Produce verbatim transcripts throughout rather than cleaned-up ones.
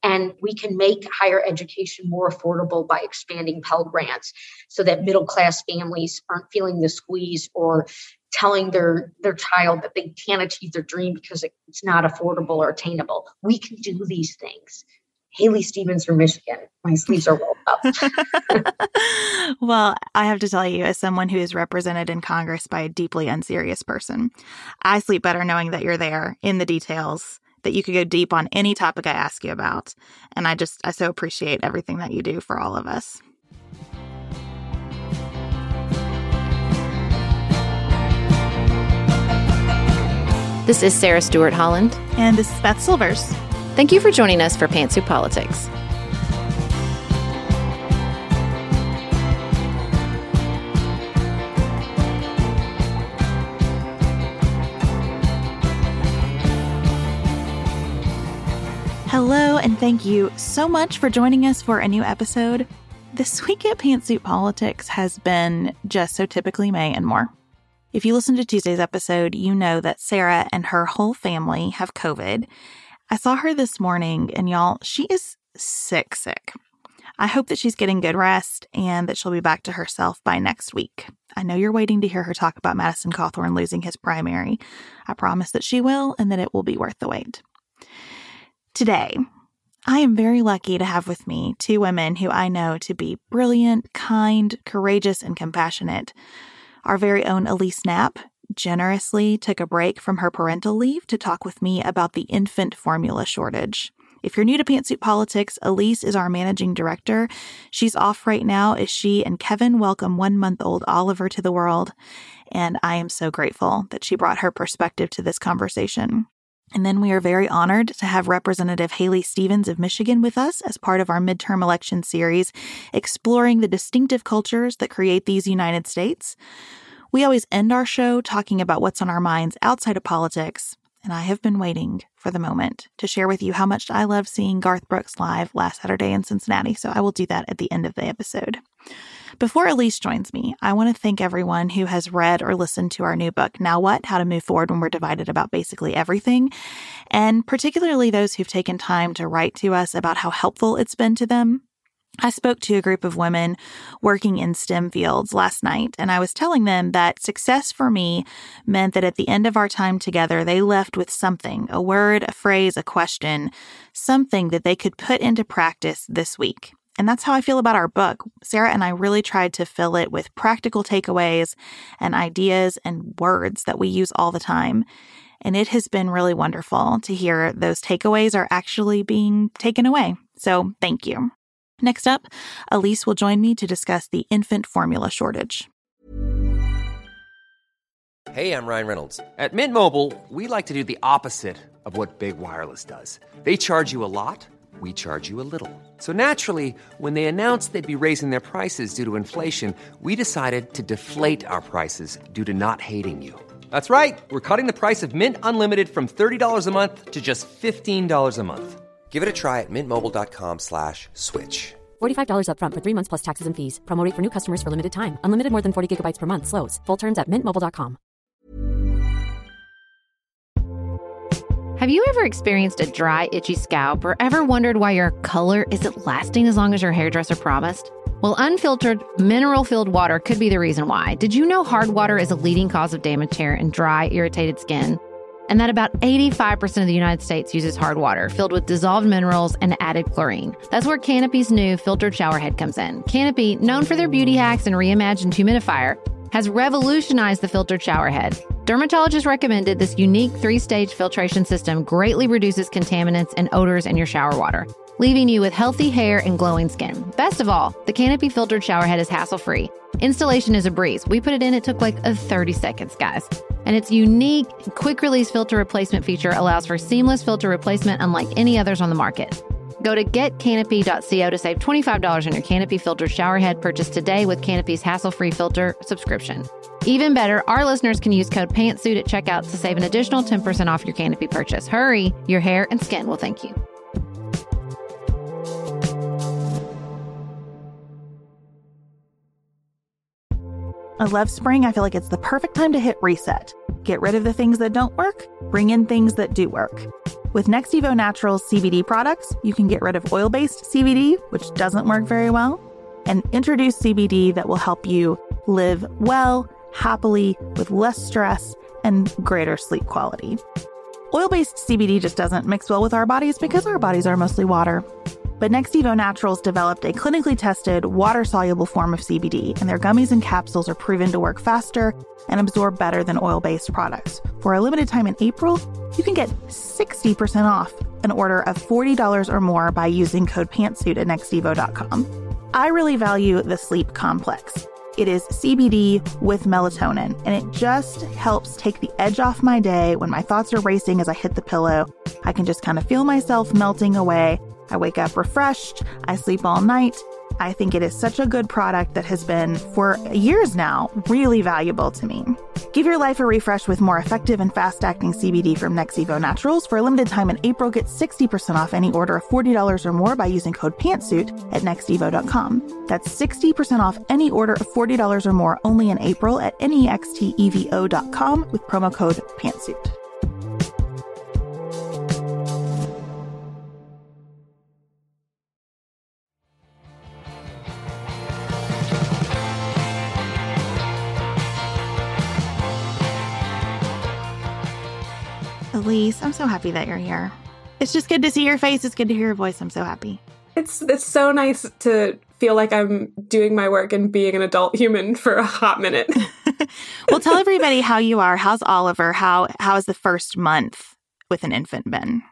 And we can make higher education more affordable by expanding Pell Grants so that middle-class families aren't feeling the squeeze or telling their, their child that they can't achieve their dream because it, it's not affordable or attainable. We can do these things. Haley Stevens from Michigan. My sleeves are rolled up. Well, I have to tell you, as someone who is represented in Congress by a deeply unserious person, I sleep better knowing that you're there in the details, that you could go deep on any topic I ask you about. And I just, I so appreciate everything that you do for all of us. This is Sarah Stewart Holland. And this is Beth Silvers. Thank you for joining us for Pantsuit Politics. Hello, and thank you so much for joining us for a new episode. This week at Pantsuit Politics has been just so typically May and more. If you listened to Tuesday's episode, you know that Sarah and her whole family have COVID. I saw her this morning, and y'all, she is sick, sick. I hope that she's getting good rest and that she'll be back to herself by next week. I know you're waiting to hear her talk about Madison Cawthorn losing his primary. I promise that she will and that it will be worth the wait. Today, I am very lucky to have with me two women who I know to be brilliant, kind, courageous, and compassionate. Our very own Elise Knapp generously took a break from her parental leave to talk with me about the infant formula shortage. If you're new to Pantsuit Politics, Elise is our managing director. She's off right now as she and Kevin welcome one-month-old Oliver to the world, and I am so grateful that she brought her perspective to this conversation. And then we are very honored to have Representative Haley Stevens of Michigan with us as part of our midterm election series, exploring the distinctive cultures that create these United States. We always end our show talking about what's on our minds outside of politics, and I have been waiting for the moment to share with you how much I love seeing Garth Brooks live last Saturday in Cincinnati, so I will do that at the end of the episode. Before Elise joins me, I want to thank everyone who has read or listened to our new book, Now What? How to Move Forward When We're Divided About Basically Everything, and particularly those who've taken time to write to us about how helpful it's been to them. I spoke to a group of women working in STEM fields last night, and I was telling them that success for me meant that at the end of our time together, they left with something, a word, a phrase, a question, something that they could put into practice this week. And that's how I feel about our book. Sarah and I really tried to fill it with practical takeaways and ideas and words that we use all the time. And it has been really wonderful to hear those takeaways are actually being taken away. So thank you. Next up, Elise will join me to discuss the infant formula shortage. Hey, I'm Ryan Reynolds. At Mint Mobile, we like to do the opposite of what Big Wireless does. They charge you a lot, we charge you a little. So naturally, when they announced they'd be raising their prices due to inflation, we decided to deflate our prices due to not hating you. That's right. We're cutting the price of Mint Unlimited from thirty dollars a month to just fifteen dollars a month. Give it a try at mintmobile.com slash switch. forty-five dollars up front for three months plus taxes and fees. Promo rate for new customers for limited time. Unlimited more than forty gigabytes per month. Slows full terms at mint mobile dot com. Have you ever experienced a dry, itchy scalp or ever wondered why your color isn't lasting as long as your hairdresser promised? Well, unfiltered, mineral-filled water could be the reason why. Did you know hard water is a leading cause of damaged hair and dry, irritated skin? And that about eighty-five percent of the United States uses hard water filled with dissolved minerals and added chlorine. That's where Canopy's new filtered shower head comes in. Canopy, known for their beauty hacks and reimagined humidifier, has revolutionized the filtered shower head. Dermatologists recommended this unique three-stage filtration system greatly reduces contaminants and odors in your shower water, leaving you with healthy hair and glowing skin. Best of all, the Canopy filtered shower head is hassle-free. Installation is a breeze. We put it in, it took like a thirty seconds, guys. And its unique quick-release filter replacement feature allows for seamless filter replacement unlike any others on the market. Go to get canopy dot co to save twenty-five dollars on your Canopy filtered shower head purchase today with Canopy's hassle-free filter subscription. Even better, our listeners can use code PANTSUIT at checkout to save an additional ten percent off your Canopy purchase. Hurry, your hair and skin will thank you. I love spring. I feel like it's the perfect time to hit reset. Get rid of the things that don't work, bring in things that do work. With Next Evo Naturals C B D products, you can get rid of oil-based C B D, which doesn't work very well, and introduce C B D that will help you live well, happily, with less stress and greater sleep quality. Oil-based C B D just doesn't mix well with our bodies because our bodies are mostly water. But Next Evo Naturals developed a clinically tested, water-soluble form of C B D, and their gummies and capsules are proven to work faster and absorb better than oil-based products. For a limited time in April, you can get sixty percent off an order of forty dollars or more by using code PANTSUIT at next evo dot com. I really value the Sleep Complex. It is C B D with melatonin, and it just helps take the edge off my day when my thoughts are racing as I hit the pillow. I can just kind of feel myself melting away. I wake up refreshed. I sleep all night. I think it is such a good product that has been, for years now, really valuable to me. Give your life a refresh with more effective and fast-acting C B D from Next Evo Naturals. For a limited time in April, get sixty percent off any order of forty dollars or more by using code PANTSUIT at next evo dot com. That's sixty percent off any order of forty dollars or more only in April at next evo dot com with promo code PANTSUIT. Elise, I'm so happy that you're here. It's just good to see your face. It's good to hear your voice. I'm so happy. It's it's so nice to feel like I'm doing my work and being an adult human for a hot minute. Well, tell everybody how you are. How's Oliver? How how has the first month with an infant been?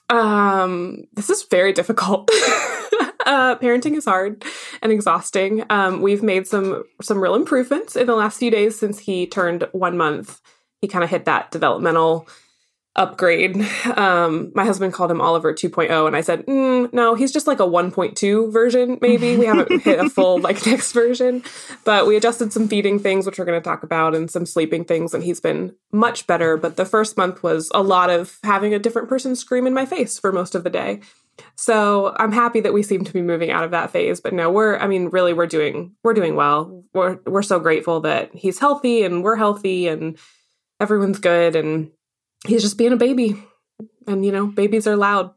Um, this is very difficult. uh, parenting is hard and exhausting. Um, we've made some some real improvements in the last few days since he turned one month. He kind of hit that developmental upgrade. Um, my husband called him Oliver two point oh, and I said, mm, no, he's just like a one point two version, maybe. We haven't hit a full like next version, but we adjusted some feeding things, which we're going to talk about, and some sleeping things, and he's been much better. But the first month was a lot of having a different person scream in my face for most of the day. So I'm happy that we seem to be moving out of that phase. But no, we're, I mean, really, we're doing, we're doing well. We're, we're so grateful that he's healthy and we're healthy and everyone's good. And he's just being a baby. And, you know, babies are loud.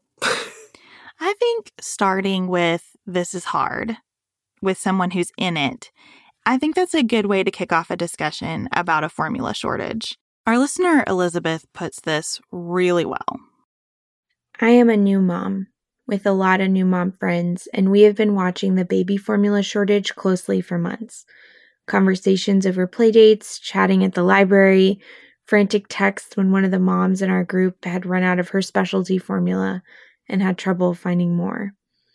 I think starting with this is hard with someone who's in it, I think that's a good way to kick off a discussion about a formula shortage. Our listener, Elizabeth, puts this really well. I am a new mom with a lot of new mom friends, and we have been watching the baby formula shortage closely for months. Conversations over play dates, chatting at the library, frantic texts when one of the moms in our group had run out of her specialty formula and had trouble finding more.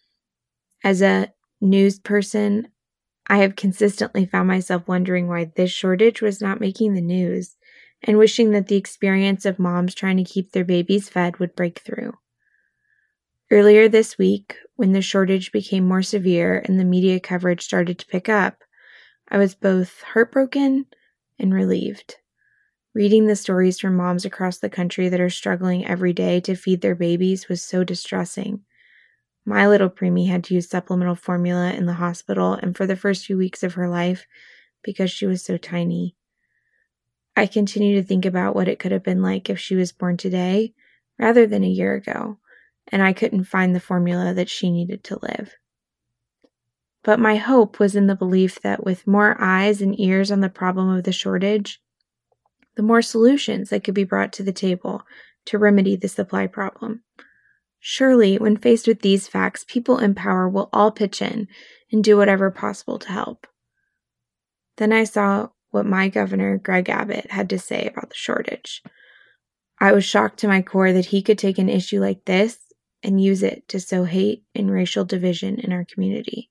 As a news person, I have consistently found myself wondering why this shortage was not making the news and wishing that the experience of moms trying to keep their babies fed would break through. Earlier this week, when the shortage became more severe and the media coverage started to pick up, I was both heartbroken and relieved. Reading the stories from moms across the country that are struggling every day to feed their babies was so distressing. My little preemie had to use supplemental formula in the hospital and for the first few weeks of her life because she was so tiny. I continue to think about what it could have been like if she was born today rather than a year ago, and I couldn't find the formula that she needed to live. But my hope was in the belief that with more eyes and ears on the problem of the shortage, the more solutions that could be brought to the table to remedy the supply problem. Surely, when faced with these facts, people in power will all pitch in and do whatever possible to help. Then I saw what my governor, Greg Abbott, had to say about the shortage. I was shocked to my core that he could take an issue like this and use it to sow hate and racial division in our community.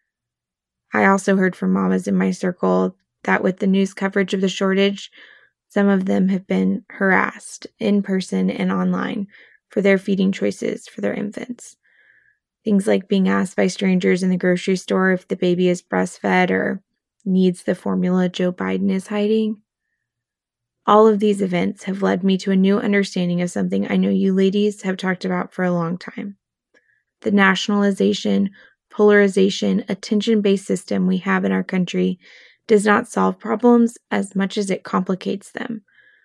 I also heard from mamas in my circle that with the news coverage of the shortage, some of them have been harassed in person and online for their feeding choices for their infants. Things like being asked by strangers in the grocery store if the baby is breastfed or needs the formula Joe Biden is hiding. All of these events have led me to a new understanding of something I know you ladies have talked about for a long time. The nationalization, polarization, attention-based system we have in our country does not solve problems as much as it complicates them.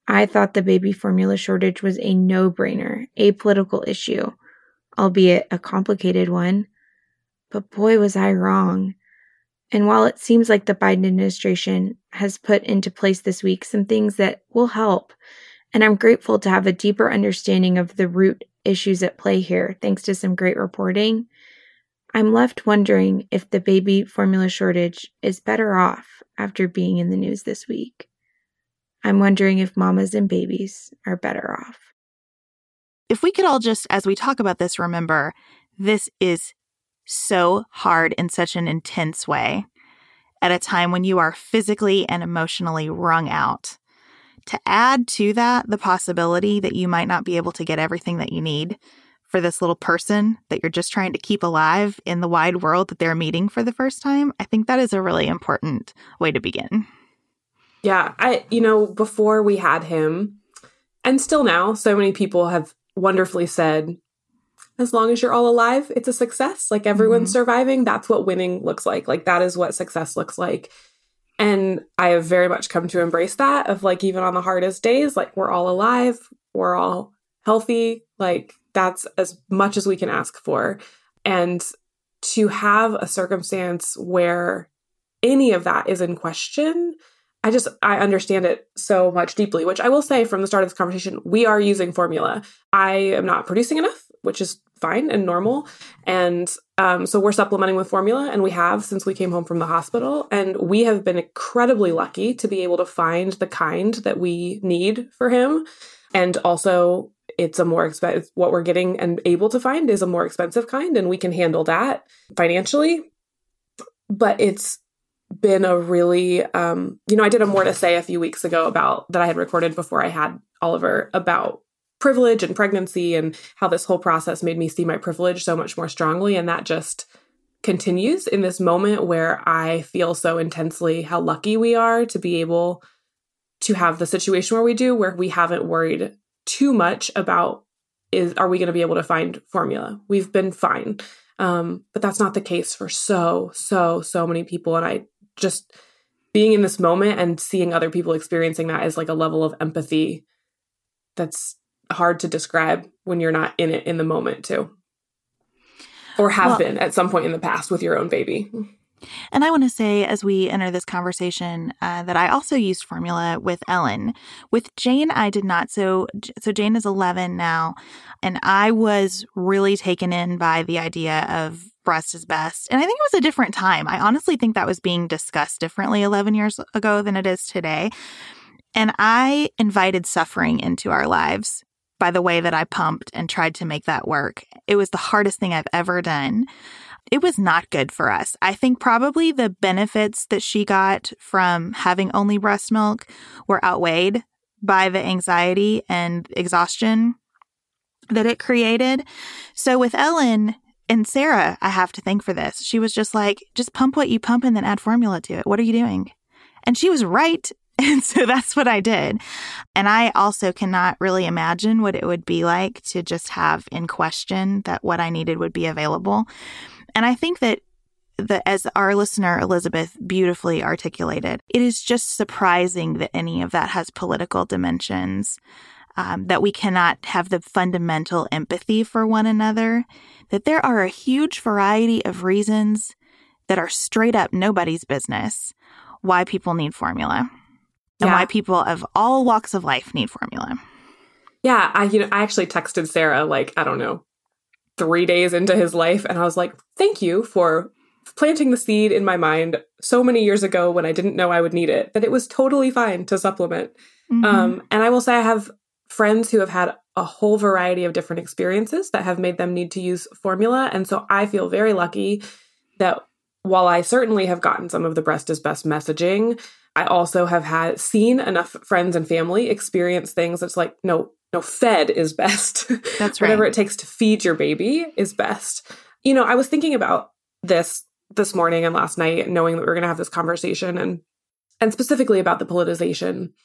I thought the baby formula shortage was a no-brainer, a political issue, albeit a complicated one. But boy, was I wrong. And while it seems like the Biden administration has put into place this week some things that will help, and I'm grateful to have a deeper understanding of the root issues at play here, thanks to some great reporting, I'm left wondering if the baby formula shortage is better off after being in the news this week. I'm wondering if mamas and babies are better off. If we could all just, as we talk about this, remember, this is so hard in such an intense way at a time when you are physically and emotionally wrung out. To add to that the possibility that you might not be able to get everything that you need for this little person that you're just trying to keep alive in the wide world that they're meeting for the first time, I think that is a really important way to begin. Yeah, I, you know, before we had him, and still now, so many people have wonderfully said, as long as you're all alive, it's a success. Like everyone's mm-hmm. surviving. That's what winning looks like. Like that is what success looks like. And I have very much come to embrace that of like, even on the hardest days, like we're all alive, we're all healthy. Like that's as much as we can ask for. And to have a circumstance where any of that is in question, I just, I understand it so much deeply, which I will say from the start of this conversation, we are using formula. I am not producing enough, which is fine and normal. And um, so we're supplementing with formula, and we have since we came home from the hospital. And we have been incredibly lucky to be able to find the kind that we need for him. And also it's a more expensive, what we're getting and able to find is a more expensive kind, and we can handle that financially. But it's been a really, um, you know, I did a More to Say a few weeks ago about that I had recorded before I had Oliver about privilege and pregnancy and how this whole process made me see my privilege so much more strongly. And that just continues in this moment where I feel so intensely how lucky we are to be able to have the situation where we do, where we haven't worried too much about, is, are we going to be able to find formula? We've been fine. Um, but that's not the case for so, so, so many people. And I just being in this moment and seeing other people experiencing that is like a level of empathy that's hard to describe when you're not in it in the moment too. Or have well, been at some point in the past with your own baby. And I want to say, as we enter this conversation, uh, that I also used formula with Ellen. With Jane, I did not. So, so Jane is eleven now, and I was really taken in by the idea of breast is best. And I think it was a different time. I honestly think that was being discussed differently eleven years ago than it is today. And I invited suffering into our lives by the way that I pumped and tried to make that work. It was the hardest thing I've ever done. It was not good for us. I think probably the benefits that she got from having only breast milk were outweighed by the anxiety and exhaustion that it created. So with Ellen and Sarah, I have to thank for this. She was just like, just pump what you pump and then add formula to it. What are you doing? And she was right. And so that's what I did. And I also cannot really imagine what it would be like to just have in question that what I needed would be available. And I think that, the, as our listener Elizabeth beautifully articulated, it is just surprising that any of that has political dimensions, um, that we cannot have the fundamental empathy for one another, that there are a huge variety of reasons that are straight up nobody's business why people need formula. And yeah. why people of all walks of life need formula. Yeah, I you know I actually texted Sarah like, I don't know, three days into his life. And I was like, thank you for planting the seed in my mind so many years ago when I didn't know I would need it, that it was totally fine to supplement. Mm-hmm. Um, and I will say I have friends who have had a whole variety of different experiences that have made them need to use formula. And so I feel very lucky that while I certainly have gotten some of the breast is best messaging, I also have had seen enough friends and family experience things that's like, no, no, fed is best. That's right. Whatever it takes to feed your baby is best. You know, I was thinking about this this morning and last night, knowing that we were going to have this conversation and and specifically about the politicization.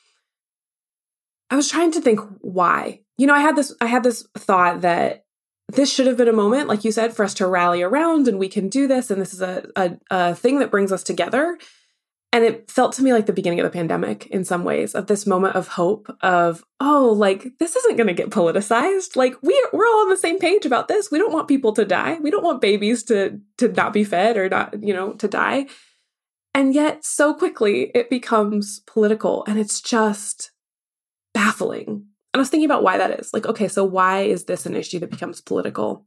I was trying to think why. You know, I had this I had this thought that this should have been a moment, like you said, for us to rally around and we can do this. And this is a, a, a thing that brings us together. And it felt to me like the beginning of the pandemic in some ways, of this moment of hope of, oh, like, this isn't going to get politicized. Like, we, we're all on the same page about this. We don't want people to die. We don't want babies to, to not be fed or not, you know, to die. And yet so quickly it becomes political, and it's just baffling. And I was thinking about why that is. Like, okay, so why is this an issue that becomes political?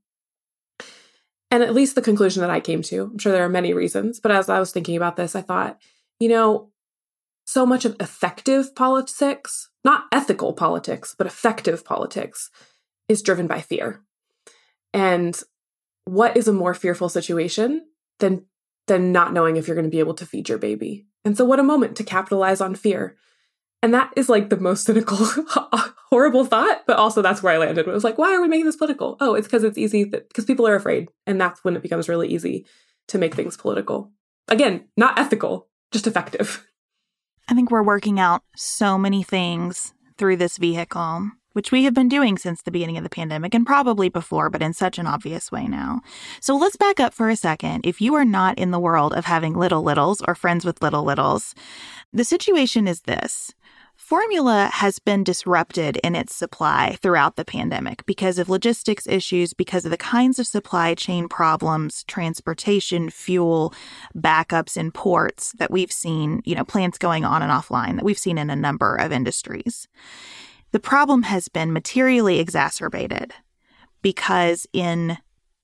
And at least the conclusion that I came to, I'm sure there are many reasons, but as I was thinking about this, I thought, you know, so much of effective politics, not ethical politics, but effective politics, is driven by fear. And what is a more fearful situation than, than not knowing if you're going to be able to feed your baby? And so what a moment to capitalize on fear. And that is like the most cynical, horrible thought, but also that's where I landed. It was like, why are we making this political? Oh, it's because it's easy, because people are afraid. And that's when it becomes really easy to make things political. Again, not ethical, just effective. I think we're working out so many things through this vehicle, which we have been doing since the beginning of the pandemic and probably before, but in such an obvious way now. So let's back up for a second. If you are not in the world of having little littles or friends with little littles, the situation is this. Formula has been disrupted in its supply throughout the pandemic because of logistics issues, because of the kinds of supply chain problems, transportation, fuel, backups in ports that we've seen, you know, plants going on and offline that we've seen in a number of industries. The problem has been materially exacerbated because in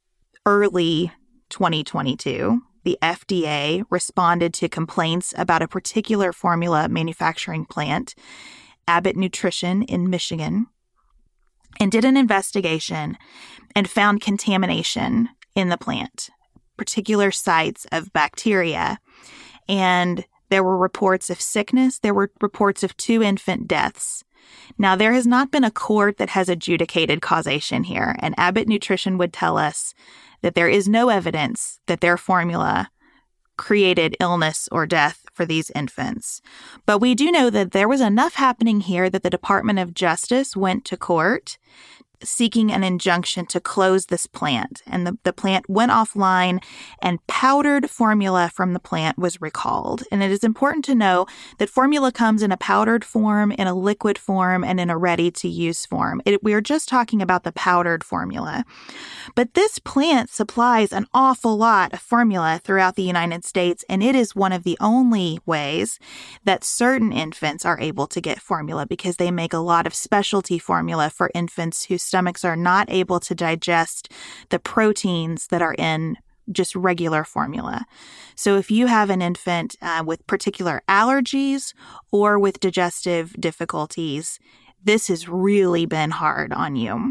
early twenty twenty-two, the F D A responded to complaints about a particular formula manufacturing plant, Abbott Nutrition in Michigan, and did an investigation and found contamination in the plant, particular sites of bacteria. And there were reports of sickness. There were reports of two infant deaths. Now, there has not been a court that has adjudicated causation here, and Abbott Nutrition would tell us that there is no evidence that their formula created illness or death for these infants. But we do know that there was enough happening here that the Department of Justice went to court seeking an injunction to close this plant. And the, the plant went offline, and powdered formula from the plant was recalled. And it is important to know that formula comes in a powdered form, in a liquid form, and in a ready-to-use form. It, we are just talking about the powdered formula. But this plant supplies an awful lot of formula throughout the United States, and it is one of the only ways that certain infants are able to get formula because they make a lot of specialty formula for infants whose stomachs are not able to digest the proteins that are in just regular formula. So if you have an infant uh, with particular allergies or with digestive difficulties, this has really been hard on you.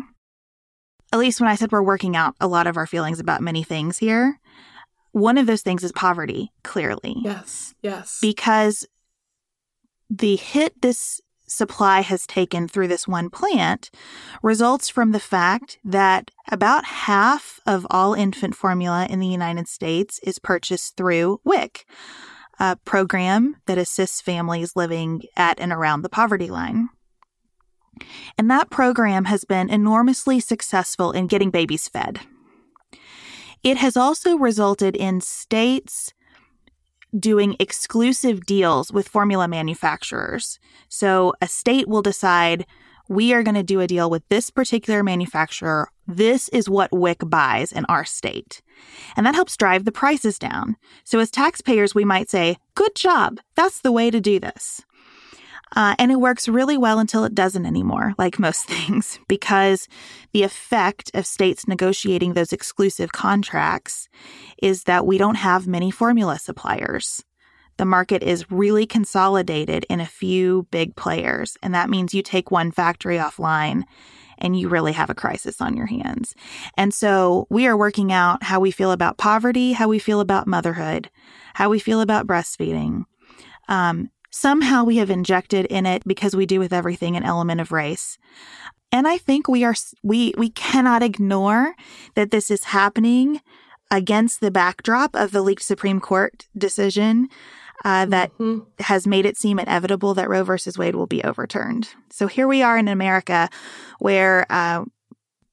At least when I said we're working out a lot of our feelings about many things here, one of those things is poverty, clearly. Yes, yes. Because the hit this supply has taken through this one plant results from the fact that about half of all infant formula in the United States is purchased through W I C, a program that assists families living at and around the poverty line. And that program has been enormously successful in getting babies fed. It has also resulted in states doing exclusive deals with formula manufacturers. So a state will decide, we are going to do a deal with this particular manufacturer. This is what W I C buys in our state. And that helps drive the prices down. So as taxpayers, we might say, good job. That's the way to do this. Uh, and it works really well until it doesn't anymore, like most things, because the effect of states negotiating those exclusive contracts is that we don't have many formula suppliers. The market is really consolidated in a few big players, and that means you take one factory offline and you really have a crisis on your hands. And so we are working out how we feel about poverty, how we feel about motherhood, how we feel about breastfeeding. Um, Somehow we have injected in it, because we do with everything, an element of race. And I think we are we we cannot ignore that this is happening against the backdrop of the leaked Supreme Court decision uh, that mm-hmm. has made it seem inevitable that Roe versus Wade will be overturned. So here we are in America where uh,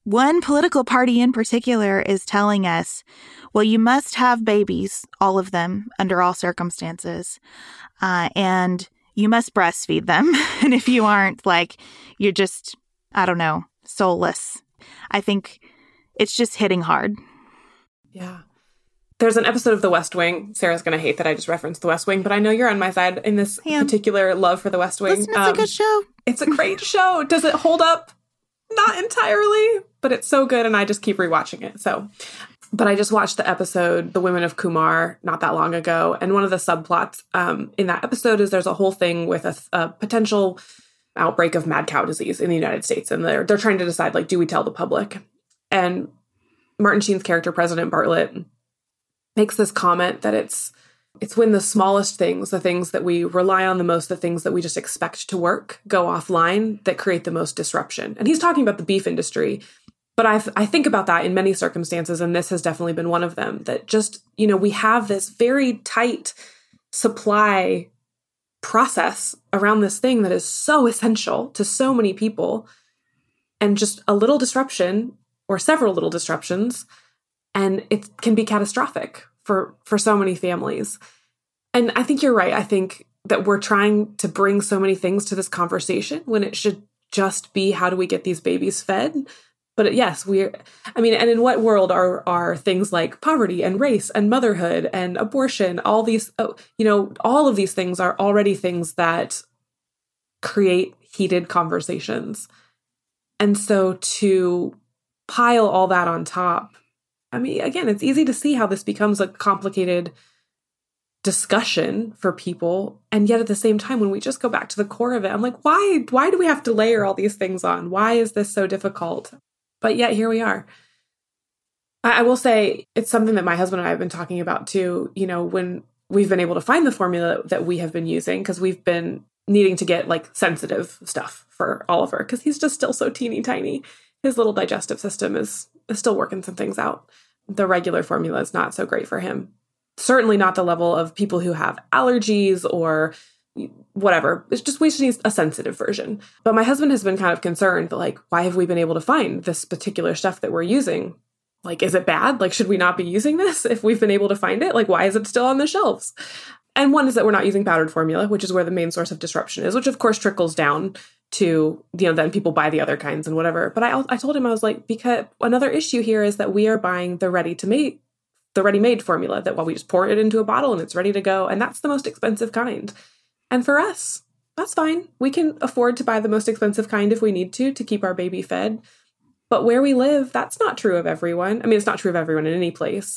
one political party in particular is telling us, well, you must have babies, all of them, under all circumstances, uh, and you must breastfeed them. And if you aren't, like, you're just, I don't know, soulless. I think it's just hitting hard. Yeah. There's an episode of The West Wing. Sarah's going to hate that I just referenced The West Wing, but I know you're on my side in this yeah. particular love for The West Wing. Listen, it's um, a good show. It's a great show. Does it hold up? Not entirely, but it's so good, and I just keep rewatching it. So, but I just watched the episode, The Women of Kumar, not that long ago, and one of the subplots um, in that episode is there's a whole thing with a, a potential outbreak of mad cow disease in the United States, and they're they're trying to decide, like, do we tell the public? And Martin Sheen's character, President Bartlett, makes this comment that it's it's when the smallest things, the things that we rely on the most, the things that we just expect to work, go offline, that create the most disruption. And he's talking about the beef industry, but I I think about that in many circumstances, and this has definitely been one of them, that just, you know, we have this very tight supply process around this thing that is so essential to so many people, and just a little disruption or several little disruptions, and it can be catastrophic for, for so many families. And I think you're right. I think that we're trying to bring so many things to this conversation when it should just be, how do we get these babies fed? But yes, we're, I mean, and in what world are, are things like poverty and race and motherhood and abortion, all these, oh, you know, all of these things are already things that create heated conversations. And so to pile all that on top, I mean, again, it's easy to see how this becomes a complicated discussion for people. And yet at the same time, when we just go back to the core of it, I'm like, why, why do we have to layer all these things on? Why is this so difficult? But yet here we are. I, I will say it's something that my husband and I have been talking about too, you know, when we've been able to find the formula that we have been using, because we've been needing to get like sensitive stuff for Oliver, because he's just still so teeny tiny. His little digestive system is, is still working some things out. The regular formula is not so great for him. Certainly not the level of people who have allergies or whatever. It's just, we just need a sensitive version. But my husband has been kind of concerned that, like, why have we been able to find this particular stuff that we're using? Like, is it bad? Like, should we not be using this if we've been able to find it? Like, why is it still on the shelves? And one is that we're not using powdered formula, which is where the main source of disruption is, which of course trickles down to, you know, then people buy the other kinds and whatever. But I I told him, I was like, because another issue here is that we are buying the ready to make, the ready-made formula, that while we just pour it into a bottle and it's ready to go. And that's the most expensive kind. And for us, that's fine. We can afford to buy the most expensive kind if we need to, to keep our baby fed. But where we live, that's not true of everyone. I mean, it's not true of everyone in any place.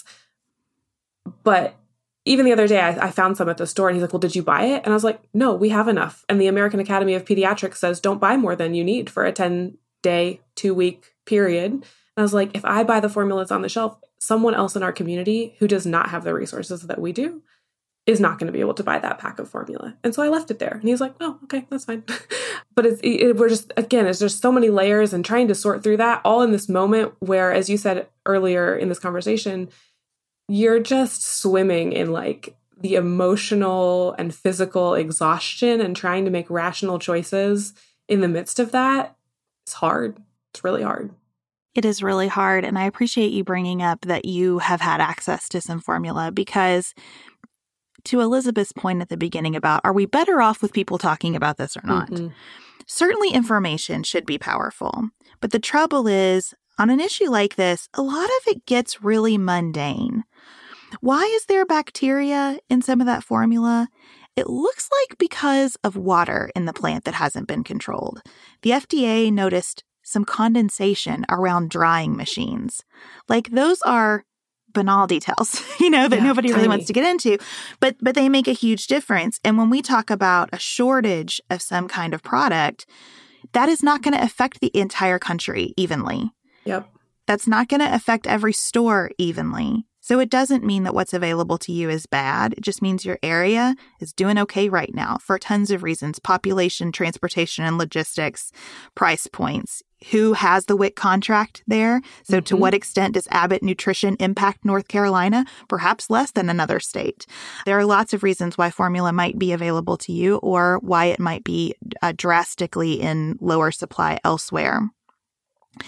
But even the other day, I, I found some at the store, and he's like, well, did you buy it? And I was like, no, we have enough. And the American Academy of Pediatrics says, don't buy more than you need for a ten-day, two-week period. And I was like, if I buy the formulas on the shelf, someone else in our community who does not have the resources that we do is not going to be able to buy that pack of formula. And so I left it there. And he's like, oh, okay, that's fine. But it's, it, we're just, again, it's just so many layers, and trying to sort through that all in this moment where, as you said earlier in this conversation, you're just swimming in like the emotional and physical exhaustion, and trying to make rational choices in the midst of that. It's hard. It's really hard. It is really hard. And I appreciate you bringing up that you have had access to some formula, because to Elizabeth's point at the beginning about, are we better off with people talking about this or not? Mm-hmm. Certainly information should be powerful. But the trouble is, on an issue like this, a lot of it gets really mundane. Why is there bacteria in some of that formula? It looks like because of water in the plant that hasn't been controlled. The F D A noticed some condensation around drying machines. Like, those are banal details, you know, that yeah, nobody really tiny. wants to get into, but but they make a huge difference. And when we talk about a shortage of some kind of product, that is not going to affect the entire country evenly. Yep. That's not going to affect every store evenly. So it doesn't mean that what's available to you is bad. It just means your area is doing okay right now for tons of reasons: population, transportation, and logistics, price points. Who has the W I C contract there? So mm-hmm. to what extent does Abbott Nutrition impact North Carolina? Perhaps less than another state. There are lots of reasons why formula might be available to you, or why it might be uh, drastically in lower supply elsewhere.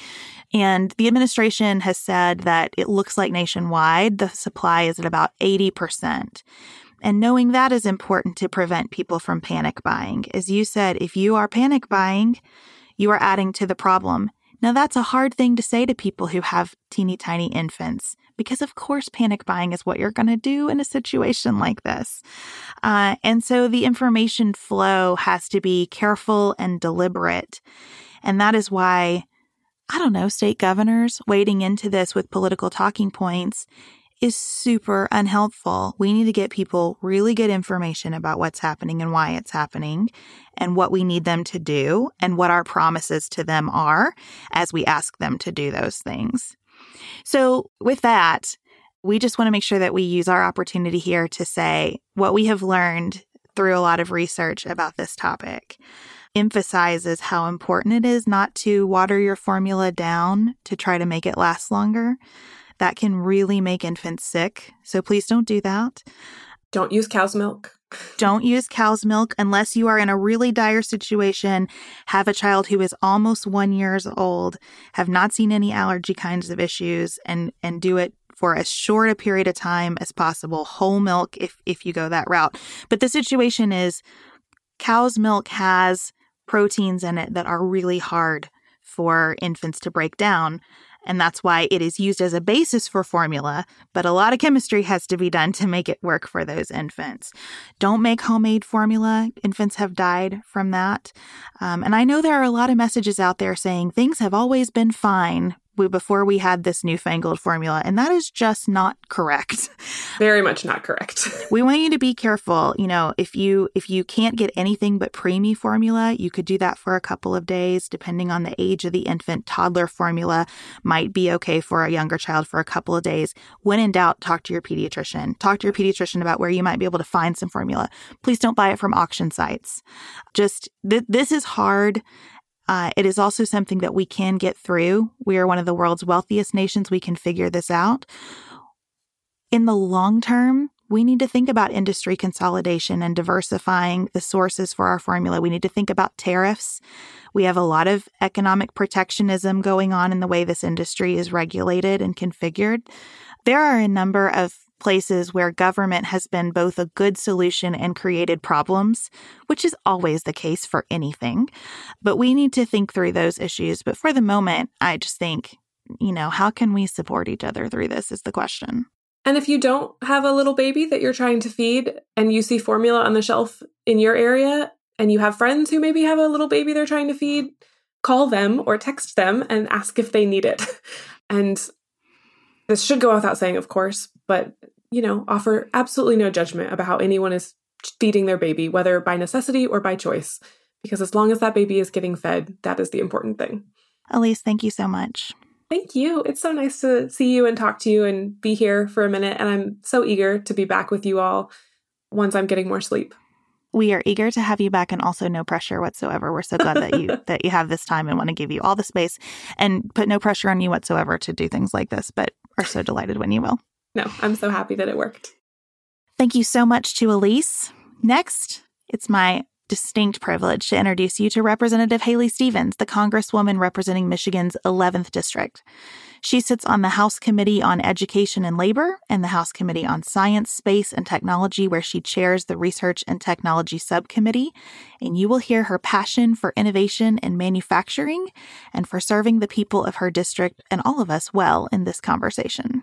And the administration has said that it looks like nationwide, the supply is at about eighty percent. And knowing that is important to prevent people from panic buying. As you said, if you are panic buying, you are adding to the problem. Now, that's a hard thing to say to people who have teeny tiny infants, because of course panic buying is what you're going to do in a situation like this. Uh, and so the information flow has to be careful and deliberate. And that is why, I don't know, state governors wading into this with political talking points is super unhelpful. We need to get people really good information about what's happening and why it's happening and what we need them to do and what our promises to them are as we ask them to do those things. So with that, we just want to make sure that we use our opportunity here to say what we have learned through a lot of research about this topic emphasizes how important it is not to water your formula down to try to make it last longer. That can really make infants sick. So please don't do that. Don't use cow's milk. Don't use cow's milk unless you are in a really dire situation, have a child who is almost one years old, have not seen any allergy kinds of issues, and, and do it for as short a period of time as possible. Whole milk if, if you go that route. But the situation is cow's milk has proteins in it that are really hard for infants to break down. And that's why it is used as a basis for formula, but a lot of chemistry has to be done to make it work for those infants. Don't make homemade formula. Infants have died from that. Um, and I know there are a lot of messages out there saying things have always been fine before we had this newfangled formula, and that is just not correct. Very much not correct. We want you to be careful. You know, if you if you can't get anything but preemie formula, you could do that for a couple of days, depending on the age of the infant. Toddler formula might be okay for a younger child for a couple of days. When in doubt, talk to your pediatrician. Talk to your pediatrician about where you might be able to find some formula. Please don't buy it from auction sites. Just th- this is hard. Uh, it is also something that we can get through. We are one of the world's wealthiest nations. We can figure this out. In the long term, we need to think about industry consolidation and diversifying the sources for our formula. We need to think about tariffs. We have a lot of economic protectionism going on in the way this industry is regulated and configured. There are a number of places where government has been both a good solution and created problems, which is always the case for anything. But we need to think through those issues. But for the moment, I just think, you know, how can we support each other through this is the question. And if you don't have a little baby that you're trying to feed and you see formula on the shelf in your area and you have friends who maybe have a little baby they're trying to feed, call them or text them and ask if they need it. And this should go without saying, of course, but, you know, offer absolutely no judgment about how anyone is feeding their baby, whether by necessity or by choice, because as long as that baby is getting fed, that is the important thing. Elise, thank you so much. Thank you. It's so nice to see you and talk to you and be here for a minute. And I'm so eager to be back with you all once I'm getting more sleep. We are eager to have you back, and also no pressure whatsoever. We're so glad that you that you have this time and want to give you all the space and put no pressure on you whatsoever to do things like this, but are so delighted when you will. No, I'm so happy that it worked. Thank you so much to Elise. Next, it's my distinct privilege to introduce you to Representative Haley Stevens, the Congresswoman representing Michigan's eleventh District. She sits on the House Committee on Education and Labor and the House Committee on Science, Space, and Technology, where she chairs the Research and Technology Subcommittee. And you will hear her passion for innovation and manufacturing and for serving the people of her district and all of us well in this conversation.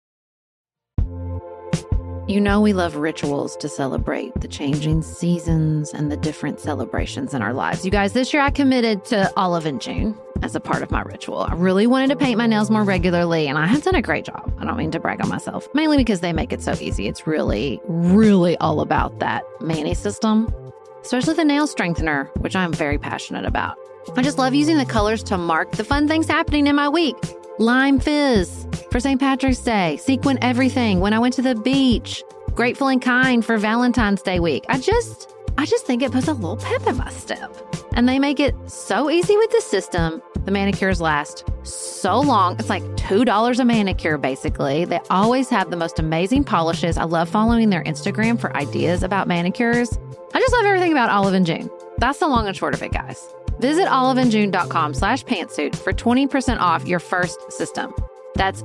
You know we love rituals to celebrate the changing seasons and the different celebrations in our lives. You guys, this year I committed to Olive in June as a part of my ritual. I really wanted to paint my nails more regularly, and I have done a great job. I don't mean to brag on myself, mainly because they make it so easy. It's really, really all about that Mani system, especially the nail strengthener, which I'm very passionate about. I just love using the colors to mark the fun things happening in my week. Lime Fizz for Saint Patrick's Day, Sequin Everything when I went to the beach, Grateful and Kind for Valentine's Day week. I just, I just think it puts a little pep in my step. And they make it so easy with the system. The manicures last so long. It's like two dollars a manicure, basically. They always have the most amazing polishes. I love following their Instagram for ideas about manicures. I just love everything about Olive in June. That's the long and short of it, guys. Visit oliveandjune.com slash pantsuit for twenty percent off your first system. That's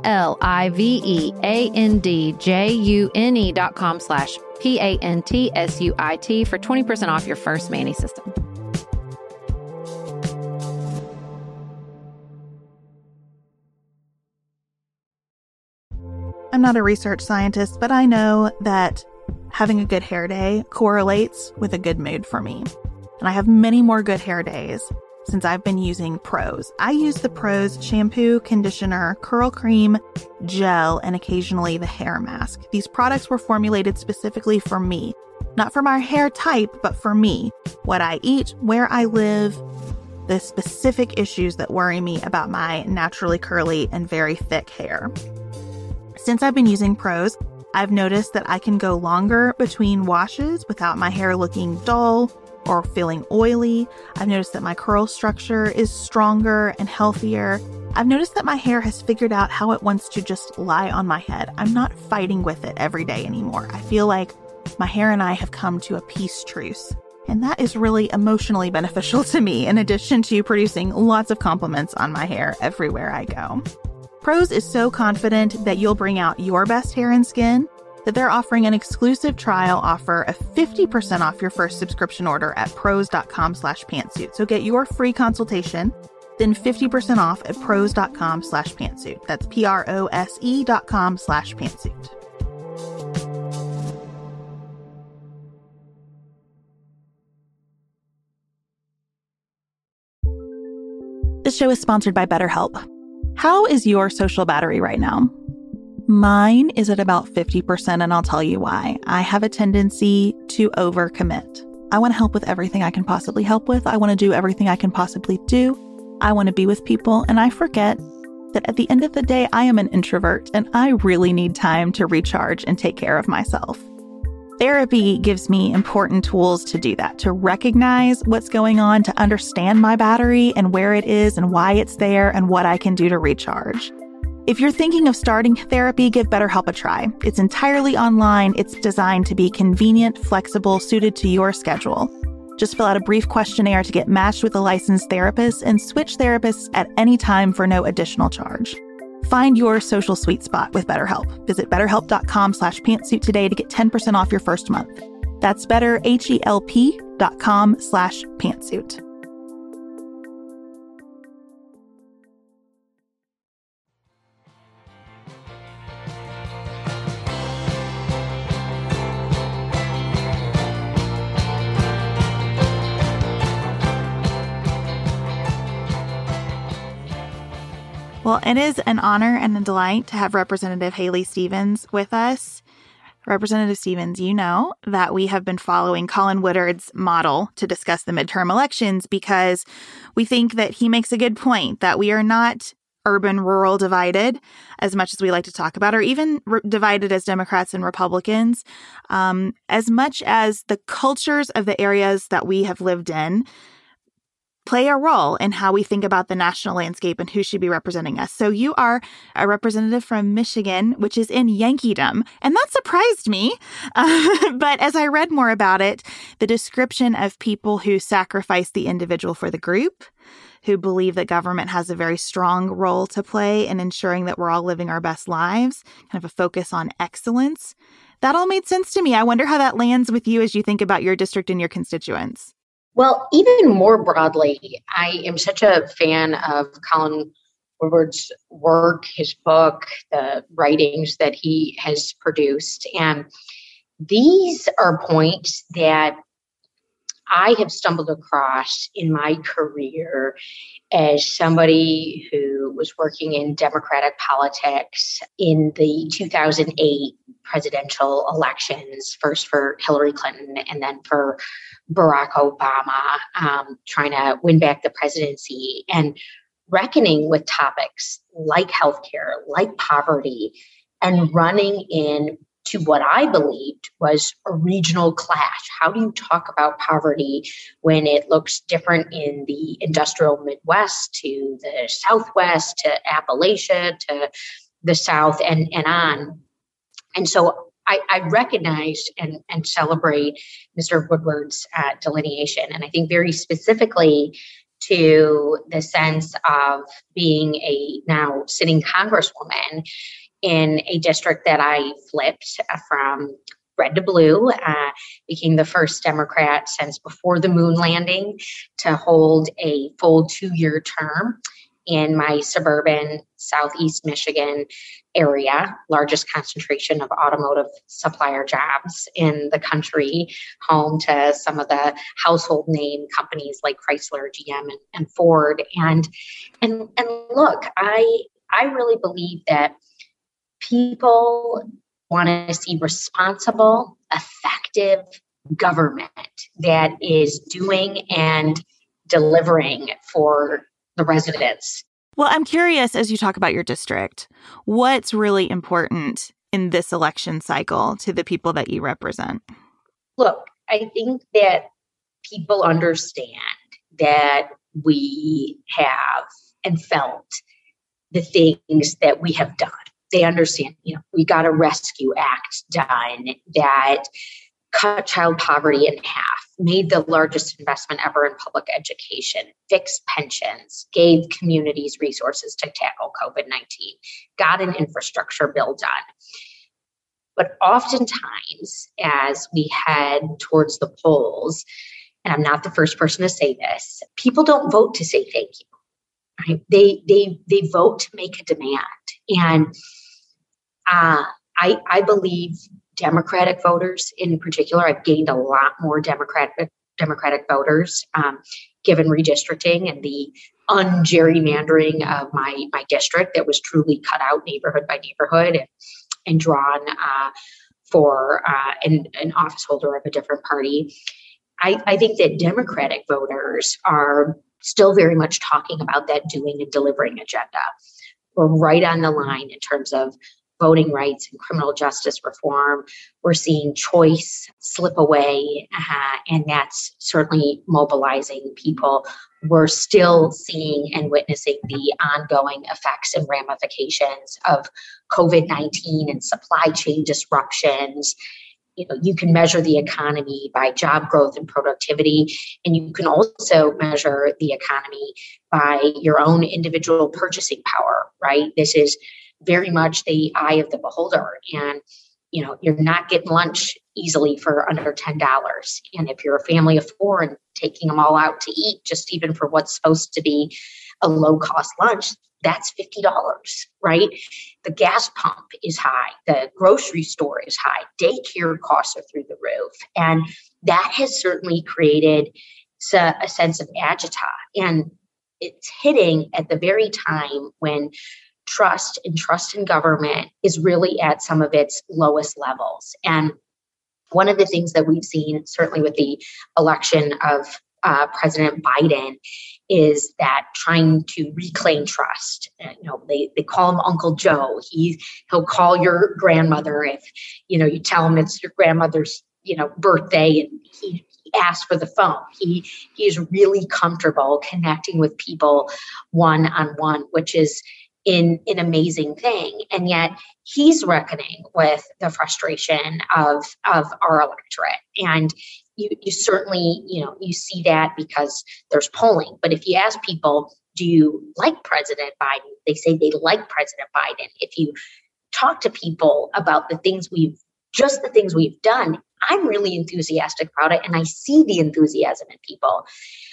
O-L-I-V-E-A-N-D-J-U-N-E dot com slash P-A-N-T-S-U-I-T for twenty percent off your first Manny system. I'm not a research scientist, but I know that having a good hair day correlates with a good mood for me. And I have many more good hair days since I've been using Prose. I use the Prose shampoo, conditioner, curl cream, gel, and occasionally the hair mask. These products were formulated specifically for me. Not for my hair type, but for me. What I eat, where I live, the specific issues that worry me about my naturally curly and very thick hair. Since I've been using Prose, I've noticed that I can go longer between washes without my hair looking dull or feeling oily. I've noticed that my curl structure is stronger and healthier. I've noticed that my hair has figured out how it wants to just lie on my head. I'm not fighting with it every day anymore. I feel like my hair and I have come to a peace truce. And that is really emotionally beneficial to me, in addition to producing lots of compliments on my hair everywhere I go. Prose is so confident that you'll bring out your best hair and skin that they're offering an exclusive trial offer of fifty percent off your first subscription order at prose.com slash pantsuit. So get your free consultation, then fifty percent off at prose.com slash pantsuit. That's P-R-O-S-E dot com slash pantsuit. This show is sponsored by BetterHelp. How is your social battery right now? Mine is at about fifty percent, and I'll tell you why. I have a tendency to overcommit. I want to help with everything I can possibly help with. I want to do everything I can possibly do. I want to be with people, and I forget that at the end of the day, I am an introvert, and I really need time to recharge and take care of myself. Therapy gives me important tools to do that, to recognize what's going on, to understand my battery and where it is and why it's there and what I can do to recharge. If you're thinking of starting therapy, give BetterHelp a try. It's entirely online. It's designed to be convenient, flexible, suited to your schedule. Just fill out a brief questionnaire to get matched with a licensed therapist and switch therapists at any time for no additional charge. Find your social sweet spot with BetterHelp. Visit betterhelp.com slash pantsuit today to get ten percent off your first month. That's betterhelp.com slash pantsuit. Well, it is an honor and a delight to have Representative Haley Stevens with us. Representative Stevens, you know that we have been following Colin Woodard's model to discuss the midterm elections because we think that he makes a good point that we are not urban-rural divided as much as we like to talk about, or even re- divided as Democrats and Republicans, um, as much as the cultures of the areas that we have lived in play a role in how we think about the national landscape and who should be representing us. So you are a representative from Michigan, which is in Yankeedom, and that surprised me. Uh, but as I read more about it, the description of people who sacrifice the individual for the group, who believe that government has a very strong role to play in ensuring that we're all living our best lives, kind of a focus on excellence, that all made sense to me. I wonder how that lands with you as you think about your district and your constituents. Well, even more broadly, I am such a fan of Colin Woodard's work, his book, the writings that he has produced. And these are points that I have stumbled across in my career as somebody who was working in Democratic politics in the two thousand eight presidential elections, first for Hillary Clinton and then for Barack Obama, um, trying to win back the presidency and reckoning with topics like healthcare, like poverty, and running in to what I believed was a regional clash. How do you talk about poverty when it looks different in the industrial Midwest to the Southwest to Appalachia to the South and, and on? And so I, I recognize and, and celebrate Mister Woodward's uh, delineation. And I think very specifically to the sense of being a now sitting congresswoman in a district that I flipped from red to blue, uh, became the first Democrat since before the moon landing to hold a full two-year term in my suburban Southeast Michigan area, largest concentration of automotive supplier jobs in the country, home to some of the household name companies like Chrysler, G M, and, and Ford. And, and, and look, I, I really believe that people want to see responsible, effective government that is doing and delivering for the residents. Well, I'm curious, as you talk about your district, what's really important in this election cycle to the people that you represent? Look, I think that people understand that we have and felt the things that we have done. They understand, you know, we got a Rescue Act done that cut child poverty in half, made the largest investment ever in public education, fixed pensions, gave communities resources to tackle COVID nineteen, got an infrastructure bill done. But oftentimes, as we head towards the polls, and I'm not the first person to say this, people don't vote to say thank you. Right? They they they vote to make a demand. And uh, I I believe Democratic voters in particular, I've gained a lot more Democratic Democratic voters um, given redistricting and the un-gerrymandering of my my district that was truly cut out neighborhood by neighborhood and, and drawn uh, for uh, an, an office holder of a different party. I, I think that Democratic voters are still very much talking about that doing and delivering agenda. We're right on the line in terms of voting rights and criminal justice reform. We're seeing choice slip away, uh, and that's certainly mobilizing people. We're still seeing and witnessing the ongoing effects and ramifications of COVID nineteen and supply chain disruptions. You know, you can measure the economy by job growth and productivity, and you can also measure the economy by your own individual purchasing power, right? This is very much the eye of the beholder. And, you know, you're not getting lunch easily for under ten dollars. And if you're a family of four and taking them all out to eat, just even for what's supposed to be a low cost lunch, that's fifty dollars, right? The gas pump is high. The grocery store is high. Daycare costs are through the roof. And that has certainly created a sense of agita. And it's hitting at the very time when trust and trust in government is really at some of its lowest levels. And one of the things that we've seen, certainly with the election of uh, President Biden, is that trying to reclaim trust. Uh, you know, they, they call him Uncle Joe. He he'll call your grandmother if, you know, you tell him it's your grandmother's, you know, birthday, and he asks for the phone. He he is really comfortable connecting with people one on one, which is in an amazing thing. And yet he's reckoning with the frustration of, of our electorate. And you, you certainly, you know, you see that because there's polling. But if you ask people, do you like President Biden? They say they like President Biden. If you talk to people about the things we've, just the things we've done, I'm really enthusiastic about it. And I see the enthusiasm in people.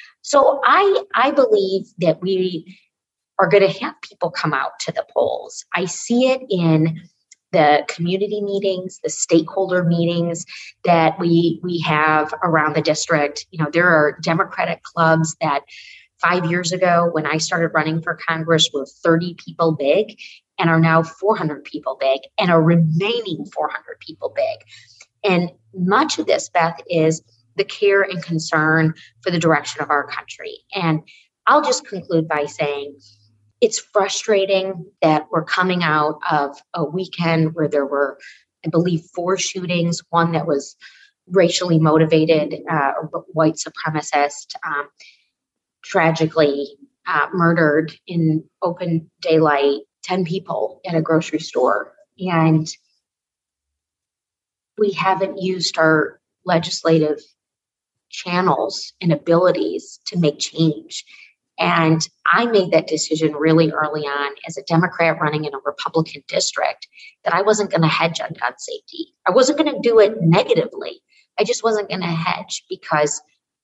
So I, I believe that we are going to have people come out to the polls. I see it in the community meetings, the stakeholder meetings that we we have around the district. You know, there are Democratic clubs that five years ago, when I started running for Congress, were thirty people big and are now four hundred people big and are remaining four hundred people big. And much of this, Beth, is the care and concern for the direction of our country. And I'll just conclude by saying, it's frustrating that we're coming out of a weekend where there were, I believe, four shootings, one that was racially motivated, uh, white supremacist, um, tragically uh, murdered in open daylight, ten people at a grocery store. And we haven't used our legislative channels and abilities to make change. And I made that decision really early on as a Democrat running in a Republican district that I wasn't going to hedge on gun safety. I wasn't going to do it negatively. I just wasn't going to hedge because